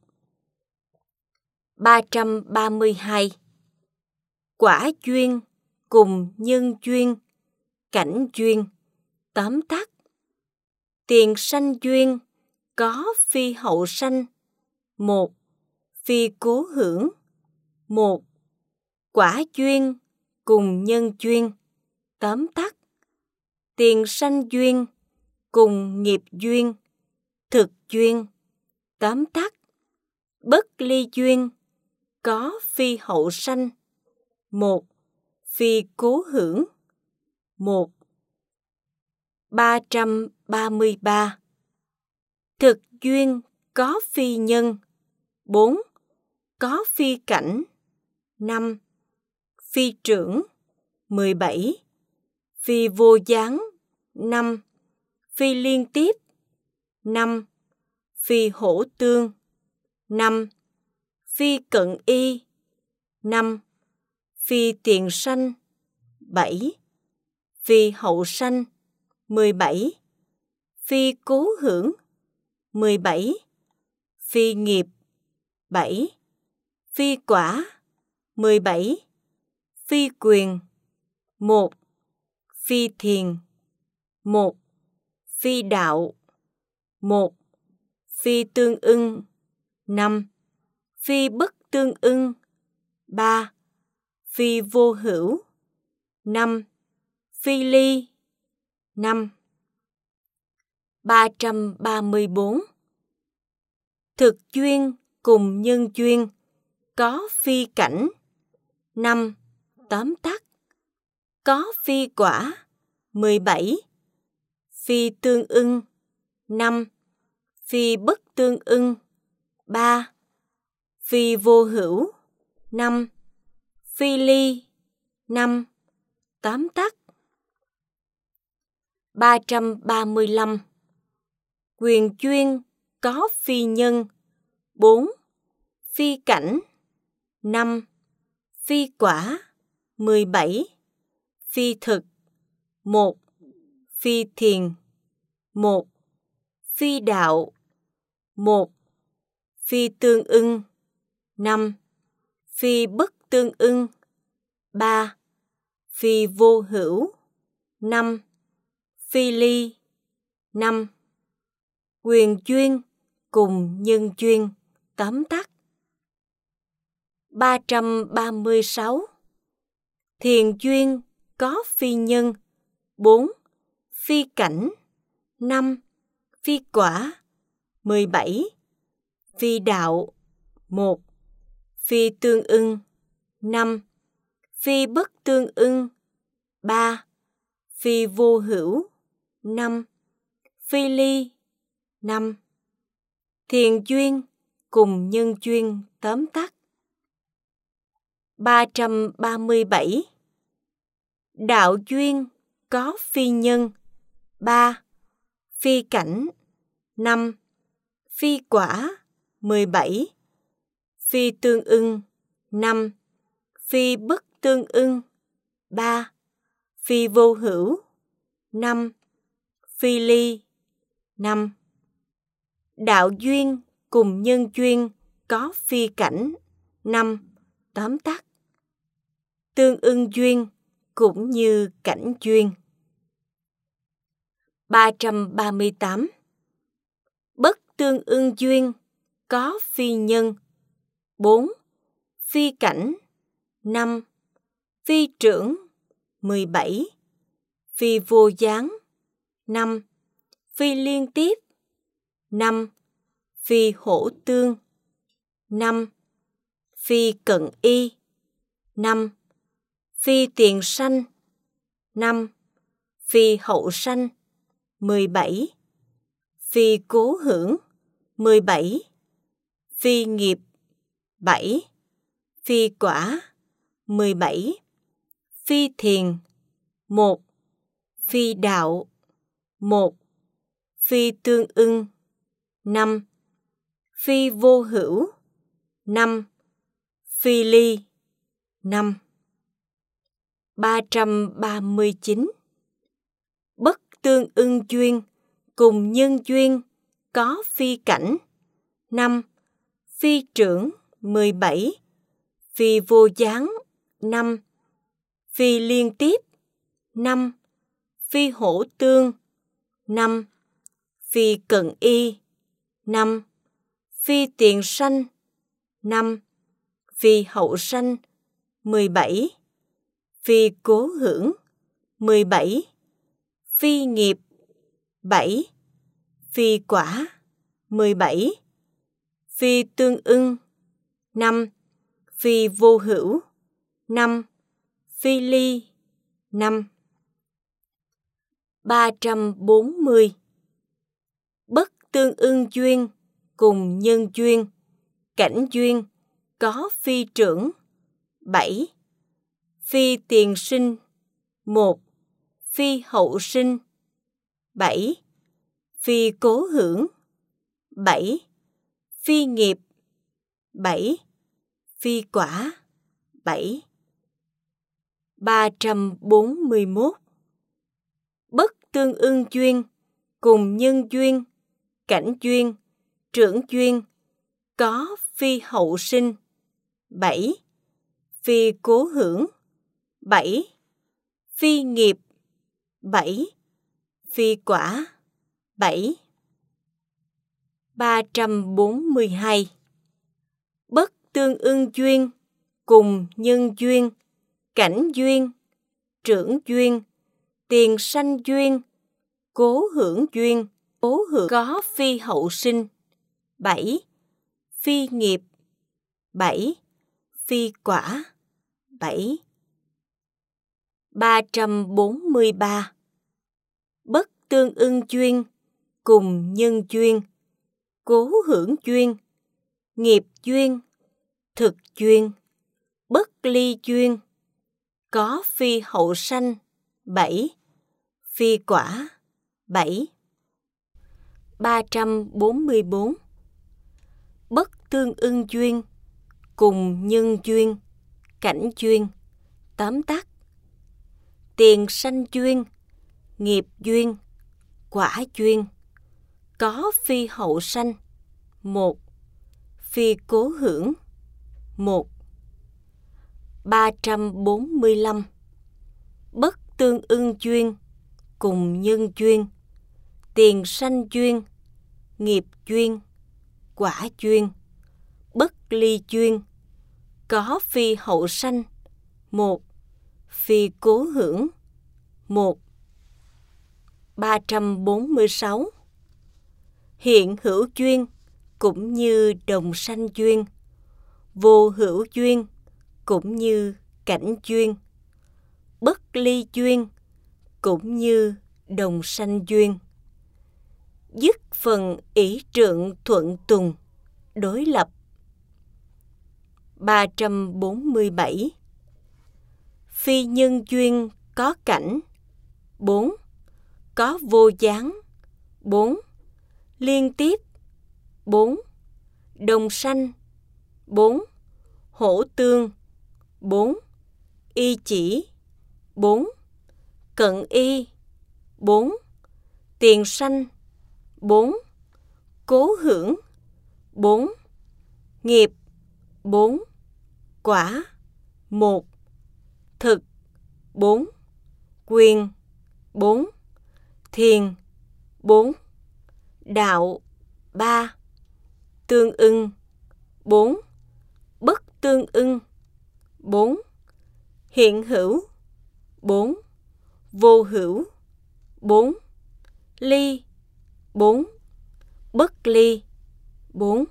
ba trăm ba mươi hai. Quả duyên cùng nhân duyên, cảnh duyên, tóm tắt. Tiền sanh duyên có phi hậu sanh, một. Phi cố hưởng, một. Quả duyên cùng nhân duyên, tóm tắt. Tiền sanh duyên cùng nghiệp duyên, thực duyên, tóm tắt. Bất ly duyên có phi hậu sanh, một. Phi cố hưởng, một. ba trăm ba mươi ba. Thực duyên có phi nhân, bốn. Có phi cảnh, năm. Phi trưởng, mười bảy. Phi vô gián, năm. Phi liên tiếp, năm. Phi hổ tương, năm. Phi cận y, năm. Phi tiền sanh, bảy. Phi hậu sanh, mười bảy. Phi cố hưởng, mười bảy. Phi nghiệp, bảy. Phi quả, mười bảy. Phi quyền, một. Phi thiền, một. Phi đạo, một. Phi tương ưng, năm. Phi bất tương ưng, ba. Phi vô hữu, năm. Phi ly, năm. ba trăm ba mươi bốn. Thực duyên cùng nhân duyên có phi cảnh, năm. Tóm tắt. Có phi quả, mười bảy. Phi tương ưng, năm. Phi bất tương ưng, ba. Phi vô hữu, năm. Phi ly, năm. Tóm tắt. ba trăm ba mươi lăm. Quyền duyên có phi nhân, bốn. Phi cảnh, năm. Phi quả, mười bảy. Phi thực, một. Phi thiền, một. Phi đạo, một. Phi tương ưng, năm. Phi bất tương ưng, ba. Phi vô hữu, năm. Phi ly, năm. Quyền duyên cùng nhân duyên, tóm tắt. ba trăm ba mươi sáu. Thiền duyên có phi nhân, bốn. Phi cảnh, năm. Phi quả, mười bảy. Phi đạo, một. Phi tương ưng, năm. Phi bất tương ưng, ba. Phi vô hữu, năm. Phi ly, năm. Thiền duyên cùng nhân duyên, tóm tắt. ba trăm ba mươi bảy. Đạo duyên có phi nhân, ba. Phi cảnh, năm. Phi quả, mười bảy. Phi tương ưng, năm. Phi bất tương ưng, ba. Phi vô hữu, năm. Phi ly, năm. Đạo duyên cùng nhân duyên có phi cảnh, năm. Tóm tắt. Tương ưng duyên cũng như cảnh duyên. ba trăm ba mươi tám. Bất tương ưng duyên có phi nhân, bốn. Phi cảnh, năm. Phi trưởng, mười bảy. Phi vô gián, năm. Phi liên tiếp, năm. Phi hỗ tương, năm. Phi cận y, năm. Phi tiền sanh, năm. Phi hậu sanh, mười bảy. Phi cố hưởng, mười bảy. Phi nghiệp, bảy. Phi quả, mười bảy. Phi thiền, một. Phi đạo, một. Phi tương ưng, năm. Phi vô hữu, năm. Phi ly, năm. ba trăm ba mươi chín. Bất tương ưng duyên cùng nhân duyên có phi cảnh, năm. Phi trưởng, mười bảy. Phi vô gián, năm. Phi liên tiếp, năm. Phi hỗ tương, năm. Phi cận y, năm. Phi tiền sanh, năm. Phi hậu sanh, mười bảy. Phi cố hưởng, mười bảy. Phi nghiệp, bảy. Phi quả, mười bảy. Phi tương ưng, năm. Phi vô hữu, năm. Phi ly, năm. ba trăm bốn mươi. Bất tương ưng duyên cùng nhân duyên, cảnh duyên có phi trưởng, bảy. Phi tiền sinh, một. Phi hậu sinh, bảy. Phi cố hưởng, bảy. Phi nghiệp, bảy. Phi quả, bảy. ba trăm bốn mươi mốt. Bất tương ưng duyên cùng nhân duyên, cảnh duyên, trưởng duyên có phi hậu sinh, bảy. Phi cố hưởng, bảy. Phi nghiệp, bảy. Phi quả, bảy. ba trăm bốn mươi hai. Bất tương ưng duyên cùng nhân duyên, cảnh duyên, trưởng duyên, tiền sanh duyên, cố hưởng duyên, cố hưởng có phi hậu sinh, bảy. Phi nghiệp, bảy. Phi quả, bảy. ba trăm bốn mươi ba. Bất tương ưng duyên cùng nhân duyên, cố hưởng duyên, nghiệp duyên, thực duyên, bất ly duyên, có phi hậu sanh, bảy. Phi quả, bảy. ba trăm bốn mươi bốn. Bất tương ưng duyên cùng nhân duyên, cảnh duyên, tóm tắt. Tiền sanh duyên, nghiệp duyên, quả duyên, có phi hậu sanh, một. Phi cố hưởng, một. ba trăm bốn mươi lăm. Bất tương ưng duyên cùng nhân duyên, tiền sanh duyên, nghiệp duyên, quả duyên, bất ly duyên, có phi hậu sanh, một, phi cố hưởng, một. ba trăm bốn mươi sáu. Hiện hữu duyên cũng như đồng sanh duyên, vô hữu duyên cũng như cảnh duyên, bất ly duyên cũng như đồng sanh duyên. Dứt phần ỷ trượng thuận tùng, đối lập. ba trăm bốn mươi bảy. Phi nhân duyên có cảnh, bốn. Có vô gián, bốn. Liên tiếp, bốn. Đồng sanh, bốn. Hỗ tương, bốn. Y chỉ, bốn. Cận y, bốn. Tiền sanh, bốn. Cố hưởng, bốn. Nghiệp, bốn. Quả, một. Thực, bốn. Quyền, bốn. Thiền, bốn. Đạo, ba. Tương ưng, bốn. Bất tương ưng, bốn. Hiện hữu, bốn. Vô hữu, bốn. Ly, bốn. Bất ly, bốn.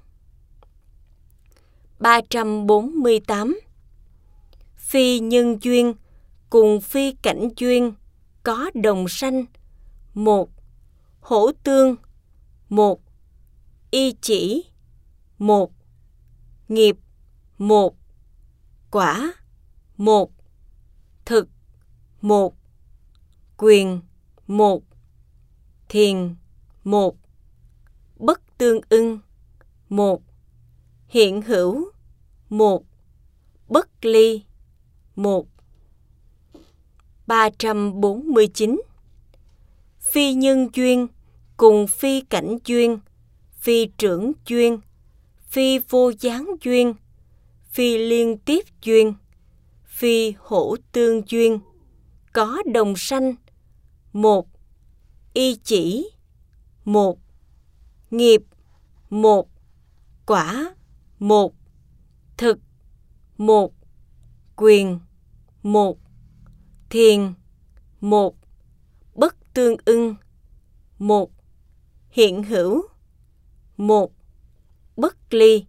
ba trăm bốn mươi tám. Phi nhân duyên cùng phi cảnh duyên có đồng sanh, một. Hỗ tương, một. Y chỉ, một. Nghiệp, một. Quả, một. Thực, một. Quyền, một. Thiền, một. Bất tương ưng, một. Hiện hữu, một. Bất ly, một. ba trăm bốn mươi chín. Phi nhân duyên cùng phi cảnh duyên, phi trưởng duyên, phi vô gián duyên, phi liên tiếp duyên, phi hỗ tương duyên, có đồng sanh, một. Y chỉ, một. Nghiệp, một. Quả, một. Thực, một. Quyền, một. Thiền, một. Bất tương ưng, một. Hiện hữu, một. Bất ly.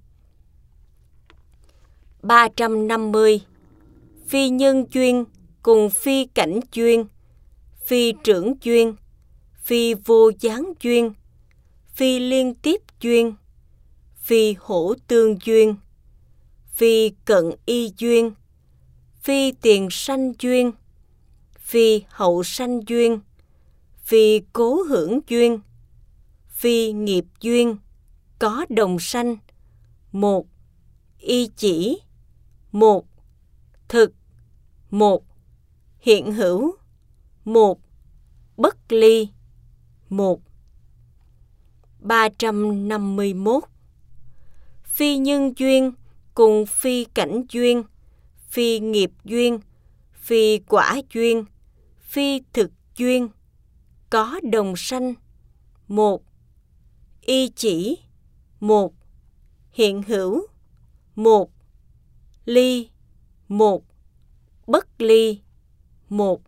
ba trăm năm mươi. Phi nhân duyên cùng phi cảnh duyên, phi trưởng duyên, phi vô gián duyên, phi liên tiếp duyên, phi hỗ tương duyên, phi cận y duyên, phi tiền sanh duyên, phi hậu sanh duyên, phi cố hưởng duyên, phi nghiệp duyên, có đồng sanh, một. Y chỉ, một. Thực, một. Hiện hữu, một. Bất ly, một. ba trăm năm mươi mốt. Phi nhân duyên cùng phi cảnh duyên, phi nghiệp duyên, phi quả duyên, phi thực duyên, có đồng sanh, một. Y chỉ, một. Hiện hữu, một. Ly, một. Bất ly, một.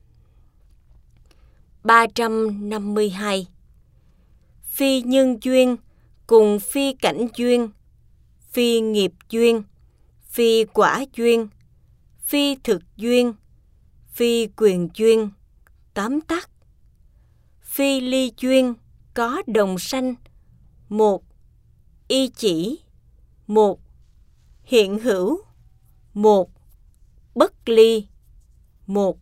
ba trăm năm mươi hai. Phi nhân duyên cùng phi cảnh duyên, phi nghiệp duyên, phi quả duyên, phi thực duyên, phi quyền duyên, tám tắc. Phi ly duyên, có đồng sanh, một. Y chỉ, một. Hiện hữu, một. Bất ly, một.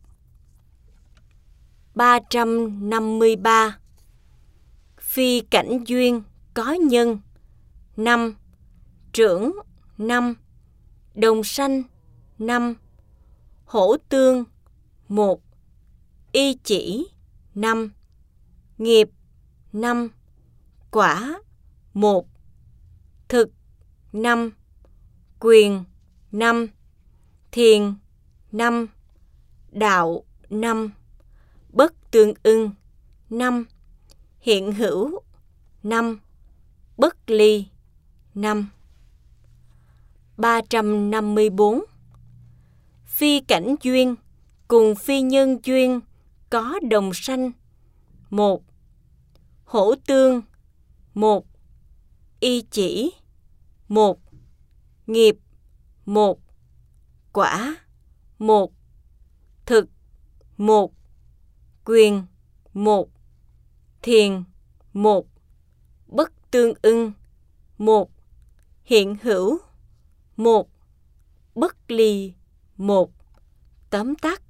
ba trăm năm mươi ba. Phi cảnh duyên có nhân, năm. Trưởng, năm. Đồng sanh, năm. Hỗ tương, một. Y chỉ, năm. Nghiệp, năm. Quả, một. Thực, năm. Quyền, năm. Thiền, năm. Đạo, năm. Bất tương ưng. năm. Hiện hữu. năm. Bất ly. năm. ba trăm năm mươi bốn. Phi cảnh duyên cùng phi nhân duyên có đồng sanh. một. Hổ tương. một. Y chỉ. một. Nghiệp. một. Quả. một. Thực. một. Quyền. một. Thiền. một. Bất tương ưng. một. Hiện hữu. một. Bất ly. một. Tóm tắt.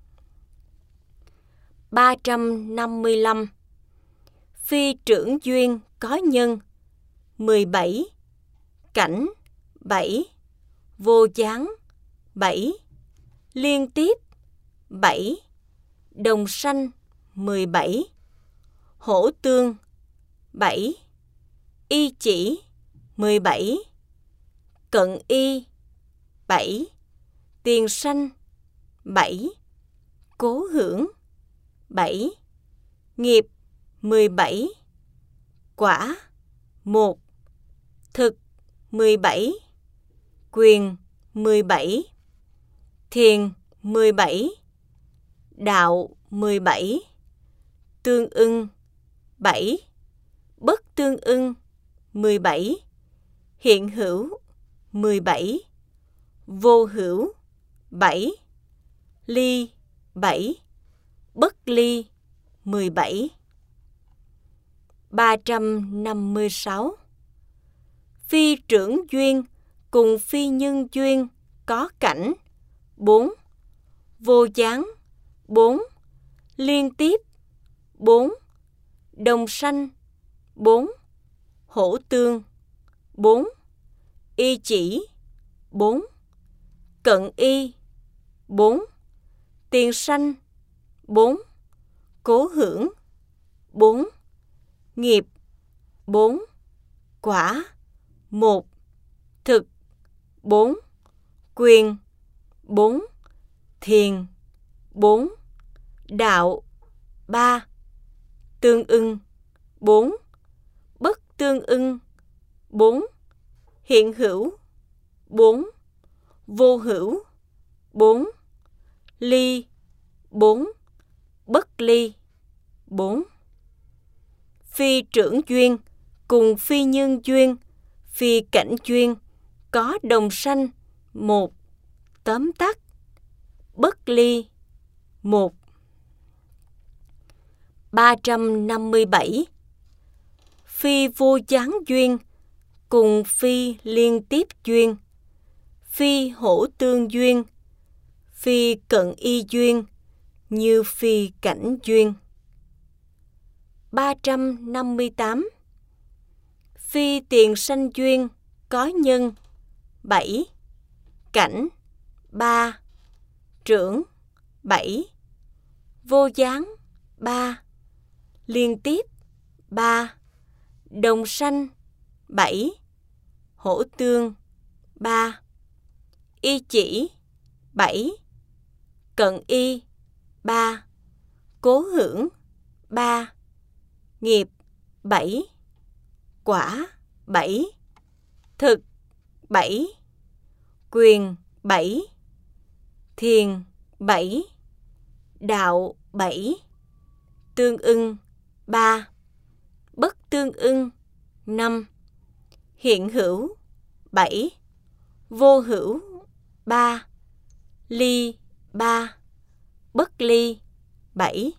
ba trăm năm mươi lăm. Phi trưởng duyên có nhân. mười bảy. Cảnh. bảy. Vô gián. bảy. Liên tiếp. bảy. Đồng sanh. mười bảy. Hổ tương. bảy. Y chỉ. mười bảy. Cận y. bảy. Tiền sanh. bảy. Cố hưởng. bảy. Nghiệp. mười bảy. Quả. một. Thực. mười bảy. Quyền. mười bảy. Thiền. mười bảy. Đạo. mười bảy. Tương ưng. bảy. Bất tương ưng. mười bảy. Hiện hữu. mười bảy. Vô hữu. bảy. Ly. bảy. Bất ly. mười bảy. ba trăm năm mươi sáu. Phi trưởng duyên cùng phi nhân duyên có cảnh. bốn. Vô gián. bốn. Liên tiếp. bốn. Đồng sanh. bốn. Hổ tương. bốn. Y chỉ. bốn. Cận y. bốn. Tiền sanh. bốn. Cố hưởng. bốn. Nghiệp. bốn. Quả. một. Thực. bốn. Quyền. bốn. Thiền. bốn. Đạo. ba. Tương ưng. bốn. Bất tương ưng. bốn. Hiện hữu. bốn. Vô hữu. bốn. Ly. bốn. Bất ly. bốn. Phi trưởng duyên cùng phi nhân duyên, phi cảnh duyên có đồng sanh. một. Tóm tắt. Bất ly. một. ba trăm năm mươi bảy. Phi vô gián duyên cùng phi liên tiếp duyên, phi hổ tương duyên, phi cận y duyên như phi cảnh duyên. ba trăm năm mươi tám. Phi tiền sanh duyên có nhân. bảy. Cảnh. ba. Trưởng. bảy. Vô gián. ba. Liên tiếp. ba. Đồng sanh. bảy. Hổ tương. ba. Y chỉ. bảy. Cận y. ba. Cố hưởng. ba. Nghiệp. bảy. Quả. bảy. Thực. bảy. Quyền. bảy. Thiền. bảy. Đạo. bảy. Tương ưng. ba. Bất tương ưng. năm. Hiện hữu. bảy. Vô hữu. ba. Ly. ba. Bất ly. bảy.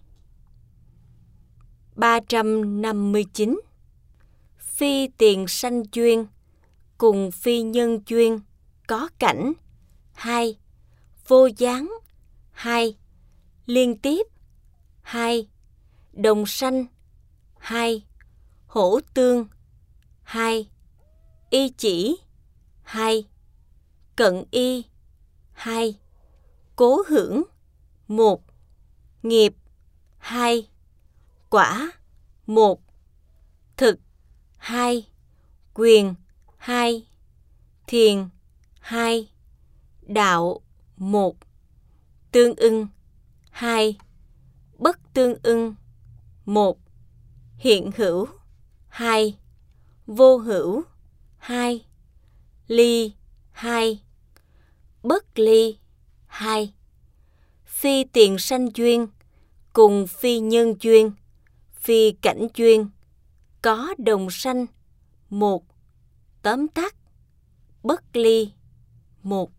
ba trăm năm mươi chín. Phi tiền sanh duyên cùng phi nhân duyên có cảnh. hai. Vô gián. hai. Liên tiếp. hai. Đồng sanh. hai. Hổ tương. hai. Y chỉ. hai. Cận y. hai. Cố hưởng. một. Nghiệp. hai. Quả. một. Thực. hai. Quyền. hai. Thiền. hai. Đạo. một. Tương ưng. hai. bất tương ưng. một. Hiện hữu. hai. Vô hữu. hai. Ly. hai. Bất ly. hai. Phi tiền sanh duyên cùng phi nhân duyên, phi cảnh duyên, có đồng sanh. một. Tóm tắt. Bất ly. một.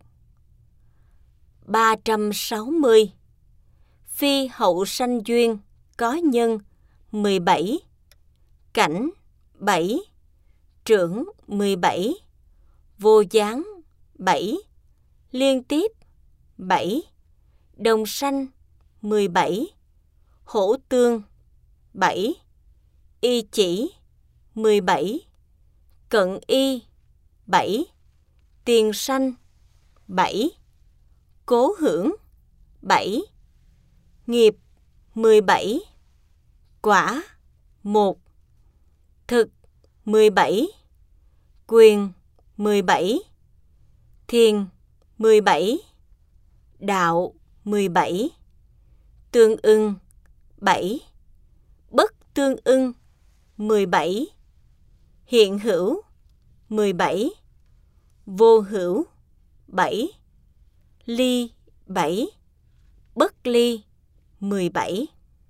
ba trăm sáu mươi. Phi hậu sanh duyên, có nhân. mười bảy. Cảnh. bảy. Trưởng. mười bảy. Vô gián. bảy. Liên tiếp. bảy. Đồng sanh. mười bảy. Hổ tương. bảy. Y chỉ. mười bảy. Cận y. bảy. Tiền sanh. bảy. Cố hưởng. bảy. Nghiệp. mười bảy. Quả. một. Thực. mười bảy. Quyền. mười bảy. Thiền. mười bảy. Đạo. mười bảy. Tương ưng. bảy. Bất tương ưng. mười bảy. Hiện hữu. mười bảy. Vô hữu. bảy. Ly. bảy. Bất ly. mười bảy.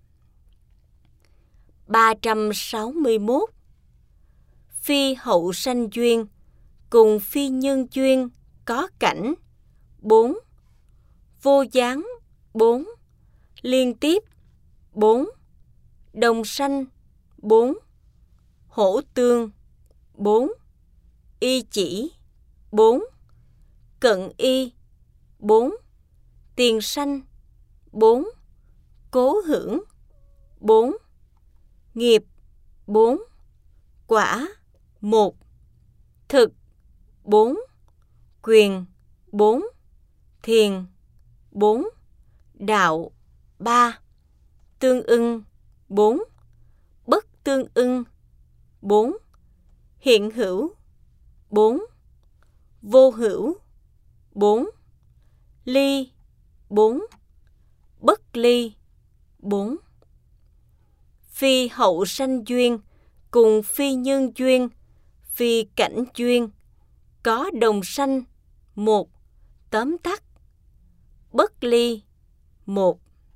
ba trăm sáu mươi mốt. Phi hậu sanh duyên cùng phi nhân duyên, có cảnh. bốn. Vô gián. bốn. Liên tiếp. bốn. Đồng sanh. bốn. Hổ tương. bốn. Y chỉ. bốn. Cận y. bốn. Tiền sanh. bốn. Cố hưởng. bốn. Nghiệp. bốn. Quả. một. Thực. bốn. Quyền. bốn. Thiền. bốn. Đạo. ba. Tương ưng. bốn. Bất tương ưng. bốn. Hiện hữu. bốn. Vô hữu. bốn. Ly. bốn. Bất ly. bốn. Phi hậu sanh duyên cùng phi nhân duyên, phi cảnh duyên, có đồng sanh. một. Tóm tắt. Bất ly. một.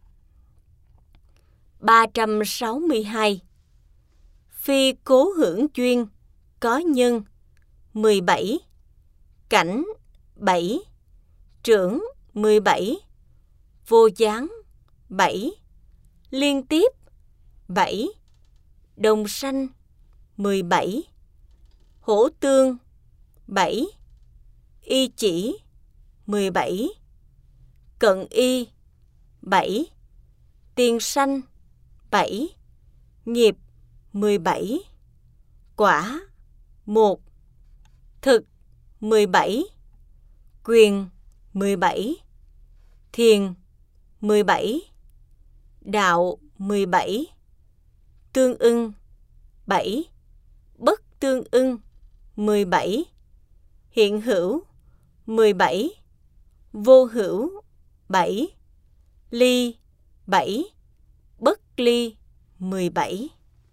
ba trăm sáu mươi hai. Phi cố hưởng duyên, có nhân. mười bảy. Cảnh. bảy. Trưởng. mười bảy. Vô gián. bảy. Liên tiếp. bảy. Đồng sanh. mười bảy. Hổ tương. bảy. Y chỉ. mười bảy. Cận y. bảy. Tiền sanh. bảy. Nghiệp. mười bảy. Quả. một. Thực. mười bảy. Quyền. mười bảy. Thiền. mười bảy. Đạo. mười bảy. Tương ưng. bảy. Bất tương ưng. mười bảy. Hiện hữu. mười bảy. Vô hữu. bảy. Ly. bảy. Bất ly. mười bảy.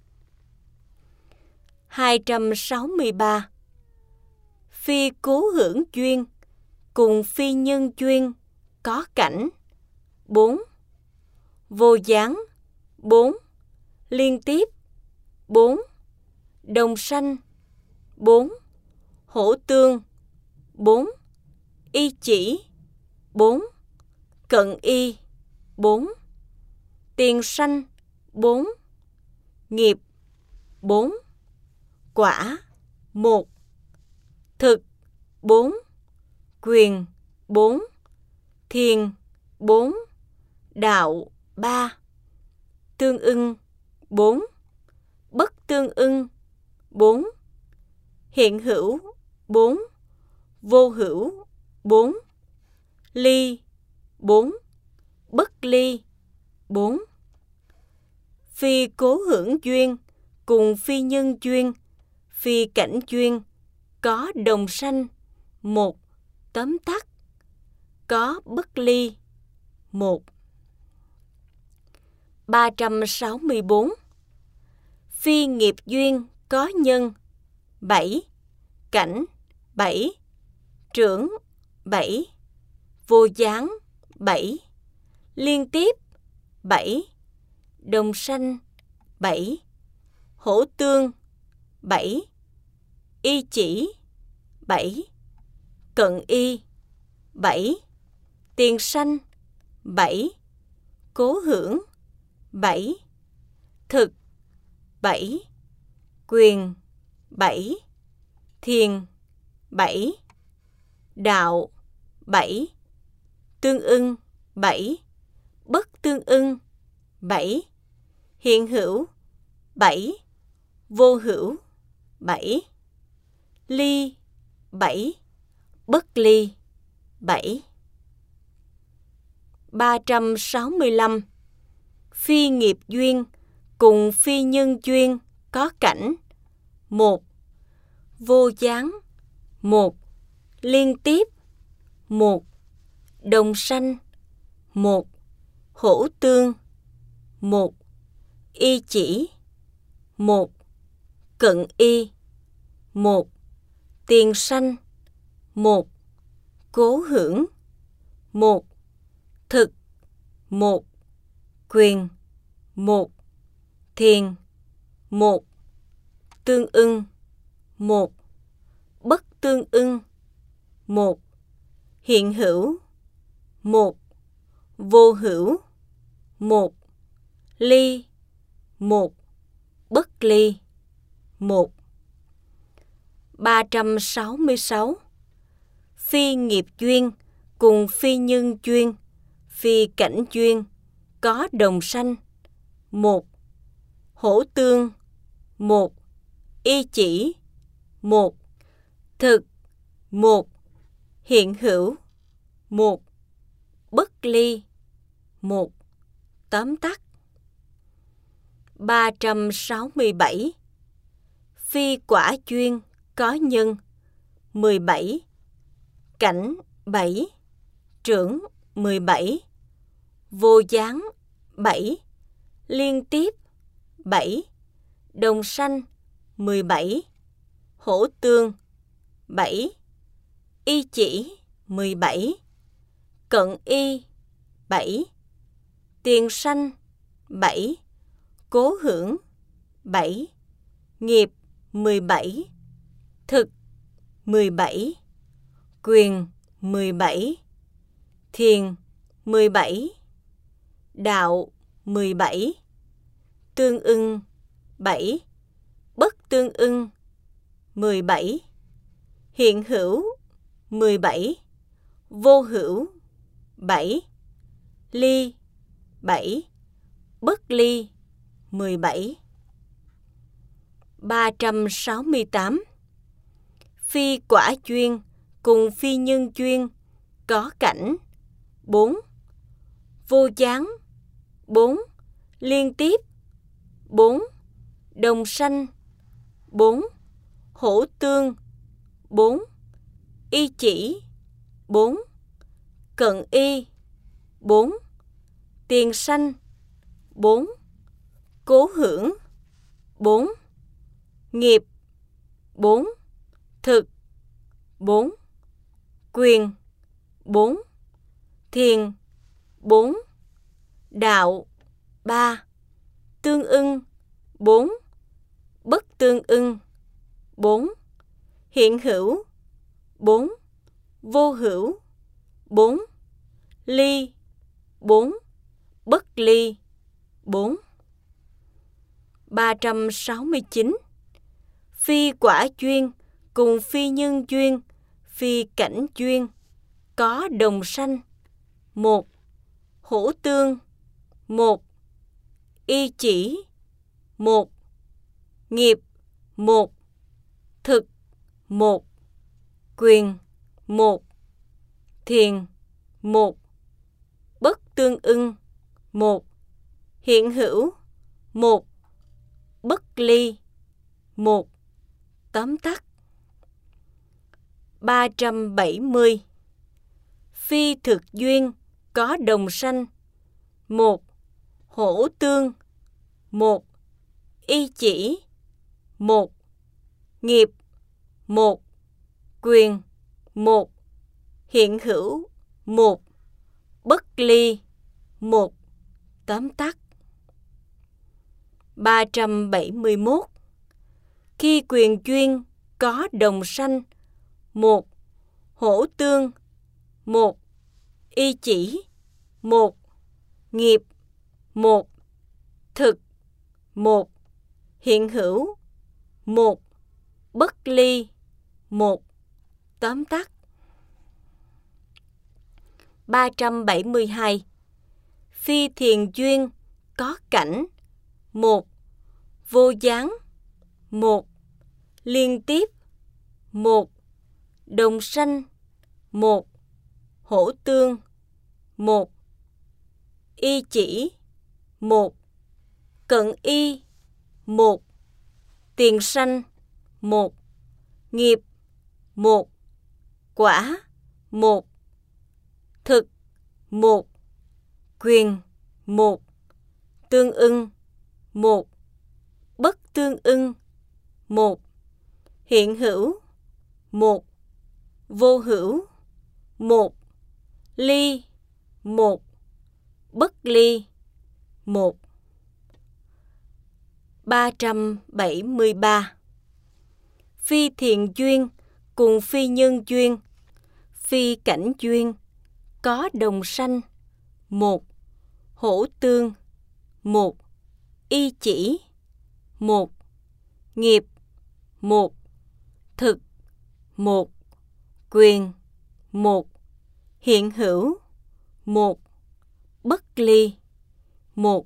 hai trăm sáu mươi ba. Phi cố hưởng duyên cùng phi nhân duyên, có cảnh. bốn. Vô gián. bốn. Liên tiếp. bốn. Đồng sanh. bốn. Hổ tương. bốn. Y chỉ. bốn. Cận y. bốn. Tiền sanh. bốn. Nghiệp. bốn. Quả. một. Thực. bốn. Quyền. bốn. Thiền. bốn. Đạo. ba. Tương ưng. bốn. Bất tương ưng. bốn. Hiện hữu. bốn. Vô hữu. bốn. Ly. bốn. Bất ly. bốn. Phi cố hưởng duyên cùng phi nhân duyên, phi cảnh duyên, có đồng sanh. một. Tóm tắt. Có bất ly. một. ba trăm sáu mươi bốn. Phi nghiệp duyên có nhân bảy, cảnh bảy, trưởng bảy, vô gián bảy, liên tiếp bảy, đồng sanh bảy, hổ tương bảy, y chỉ bảy, cận y bảy, tiền sanh bảy, cố hưởng bảy, thực bảy, quyền bảy, thiền bảy, đạo bảy, tương ưng bảy, bất tương ưng bảy, hiện hữu bảy, vô hữu bảy, ly bảy, bất ly bảy. ba trăm sáu mươi lăm. Phi nghiệp duyên cùng phi nhân duyên có cảnh một, vô gián một, liên tiếp một, đồng sanh một, hổ tương một, y chỉ một, cận y một, tiền sanh một, cố hưởng một, thực một, quyền một, thiền một, tương ưng một, bất tương ưng một, hiện hữu một, vô hữu một, ly một, bất ly một. ba trăm sáu mươi sáu. Phi nghiệp duyên cùng phi nhân duyên, phi cảnh duyên có đồng sanh một, hổ tương một, y chỉ một, thực một, hiện hữu một, bất ly một. Tóm tắt. ba trăm sáu mươi bảy. Phi quả duyên có nhân mười bảy, cảnh bảy, trưởng mười bảy, vô gián bảy, liên tiếp bảy, đồng sanh mười bảy, hổ tương bảy, y chỉ mười bảy, cận y bảy, tiền sanh bảy, cố hưởng bảy, nghiệp mười bảy, thực mười bảy, quyền mười bảy, thiền mười bảy, đạo mười bảy, tương ưng bảy, bất tương ưng mười bảy, hiện hữu mười bảy, vô hữu bảy, ly bảy, bất ly mười bảy. ba trăm sáu mươi tám. Phi quả duyên cùng phi nhân duyên có cảnh bốn, vô gián bốn, liên tiếp bốn, đồng sanh bốn, hổ tương bốn, y chỉ bốn, cận y bốn, tiền sanh bốn, cố hưởng bốn, nghiệp bốn, thực bốn, quyền bốn, thiền bốn, đạo ba, tương ưng bốn, bất tương ưng bốn, hiện hữu bốn, vô hữu bốn, ly bốn, bất ly bốn. ba trăm sáu mươi chín. Phi quả duyên cùng phi nhân duyên, phi cảnh duyên có đồng sanh một, hổ tương một, y chỉ một, nghiệp một, thực một, quyền một, thiền một, bất tương ưng một, hiện hữu một, bất ly một. Tóm tắt. ba trăm bảy mươi. Phi thực duyên có đồng sanh một, hổ tương, một, y chỉ, một, nghiệp, một, quyền, một, hiện hữu, một, bất ly, một. Tóm tắt. ba trăm bảy mươi mốt. Khi quyền duyên có đồng sanh, một, hổ tương, một, y chỉ, một, nghiệp, một, thực, một, hiện hữu, một, bất ly, một. Tóm tắt. ba trăm bảy mươi hai. Phi thiền duyên có cảnh, một, vô gián, một, liên tiếp, một, đồng sanh, một, hổ tương, một, y chỉ, một, cận y, một, tiền sanh, một, nghiệp, một, quả, một, thực, một, quyền, một, tương ưng, một, bất tương ưng, một, hiện hữu, một, vô hữu, một, ly, một, bất ly, một. ba trăm bảy mươi ba. Phi thiền duyên cùng phi nhân duyên, phi cảnh duyên có đồng sanh, một, hổ tương, một, y chỉ, một, nghiệp, một, thực, một, quyền, một, hiện hữu, một, bất ly, một.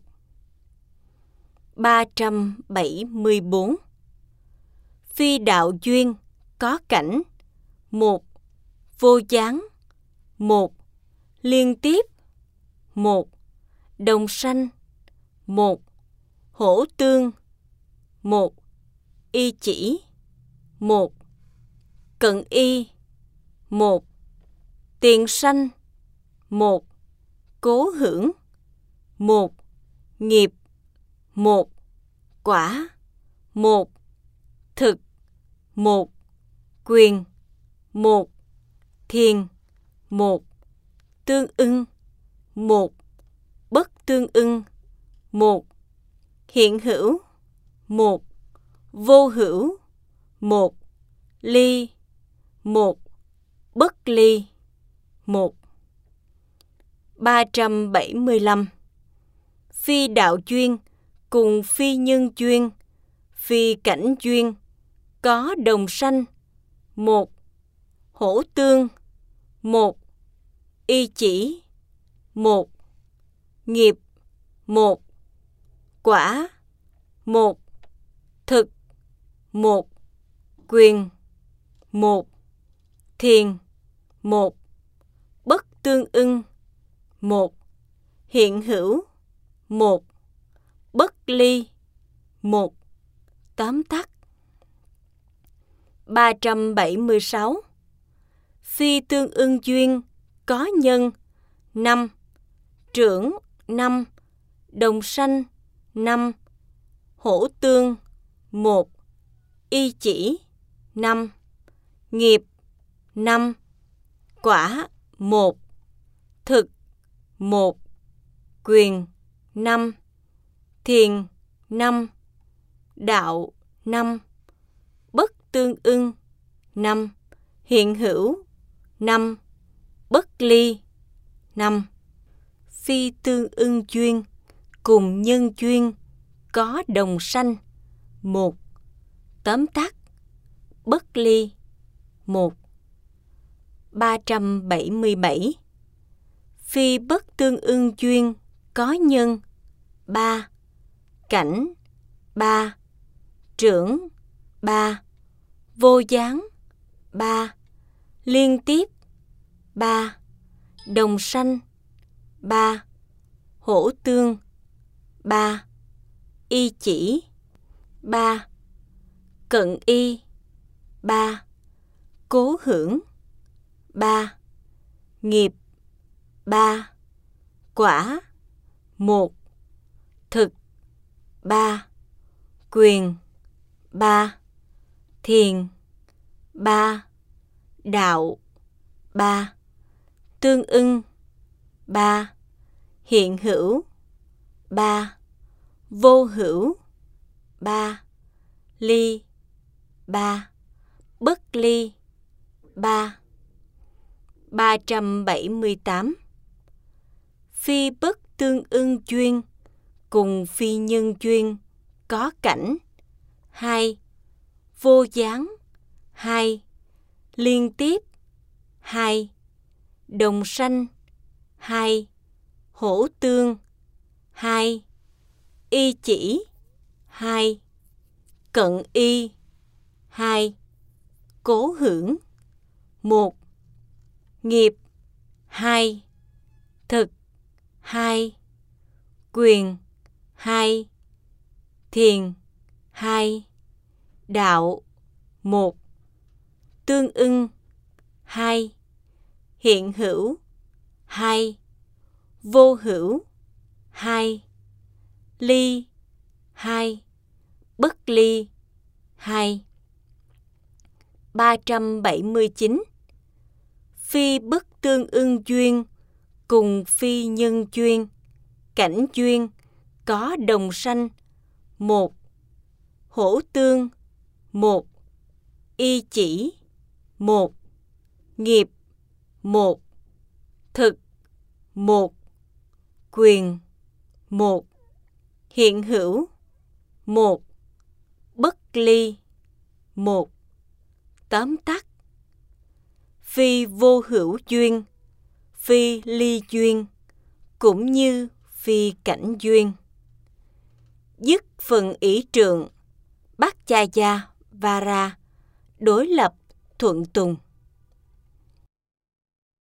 ba trăm bảy mươi bốn. Phi đạo duyên có cảnh, một, vô gián, một, liên tiếp, một, đồng sanh, một, hổ tương, một, y chỉ, một, cận y, một, tiền sanh, một, cố hưởng, một, nghiệp, một, quả, một, thực, một, quyền, một, thiền, một, tương ưng, một, bất tương ưng, một, hiện hữu, một, vô hữu, một, ly, một, bất ly, một. ba trăm bảy mươi lăm. Phi đạo duyên cùng phi nhân duyên, phi cảnh duyên có đồng sanh, một, hổ tương, một, y chỉ, một, nghiệp, một, quả, một, thực, một, quyền, một, thiền, một, bất tương ưng, một, hiện hữu, một, bất ly, một. Tóm tắt. ba trăm bảy mươi sáu. Phi tương ưng duyên có nhân, năm, trưởng, năm, đồng sanh, năm, hổ tương, một, y chỉ, năm, nghiệp, năm, quả, một, thực, một, quyền, năm, thiền, năm, đạo, năm, bất tương ưng, năm, hiện hữu, năm, bất ly, năm. Phi tương ưng duyên cùng nhân duyên có đồng sanh, một. Tóm tắt. Bất ly, một. ba trăm bảy mươi bảy. Phi bất tương ưng duyên có nhân, ba. Cảnh, ba. Trưởng, ba. Vô gián, ba. Liên tiếp, ba. Đồng sanh, ba. Hổ tương, ba. Y chỉ, ba. Cận y, ba. Cố hưởng, ba. Nghiệp, ba. Quả, một. thực, ba, quyền, ba, thiền, ba, đạo, ba, tương ưng, ba, hiện hữu, ba, vô hữu, ba, ly, ba, bất ly, ba. ba trăm bảy mươi tám. Phi bất tương ưng duyên cùng phi nhân duyên có cảnh. Hai, vô gián. Hai, liên tiếp. Hai, đồng sanh. Hai, hỗ tương. Hai, y chỉ. Hai, cận y. Hai, cố hưởng. Một, nghiệp. Hai, thực. Hai, quyền. Hai, thiền. Hai, đạo. Một, tương ưng. Hai, hiện hữu. Hai, vô hữu. Hai, ly. Hai, bất ly. Hai. ba trăm bảy mươi chín. Phi bất tương ưng duyên cùng phi nhân duyên, cảnh duyên có đồng sanh. Một, hỗ tương. Một, y chỉ. Một, nghiệp. Một, thực. Một, quyền. Một, hiện hữu. Một, bất ly. Một. Tóm tắt: phi vô hữu duyên, phi ly duyên, cũng như phi cảnh duyên. Dứt phần ỷ trượng, Bát Chaya Vara, đối lập thuận tùng.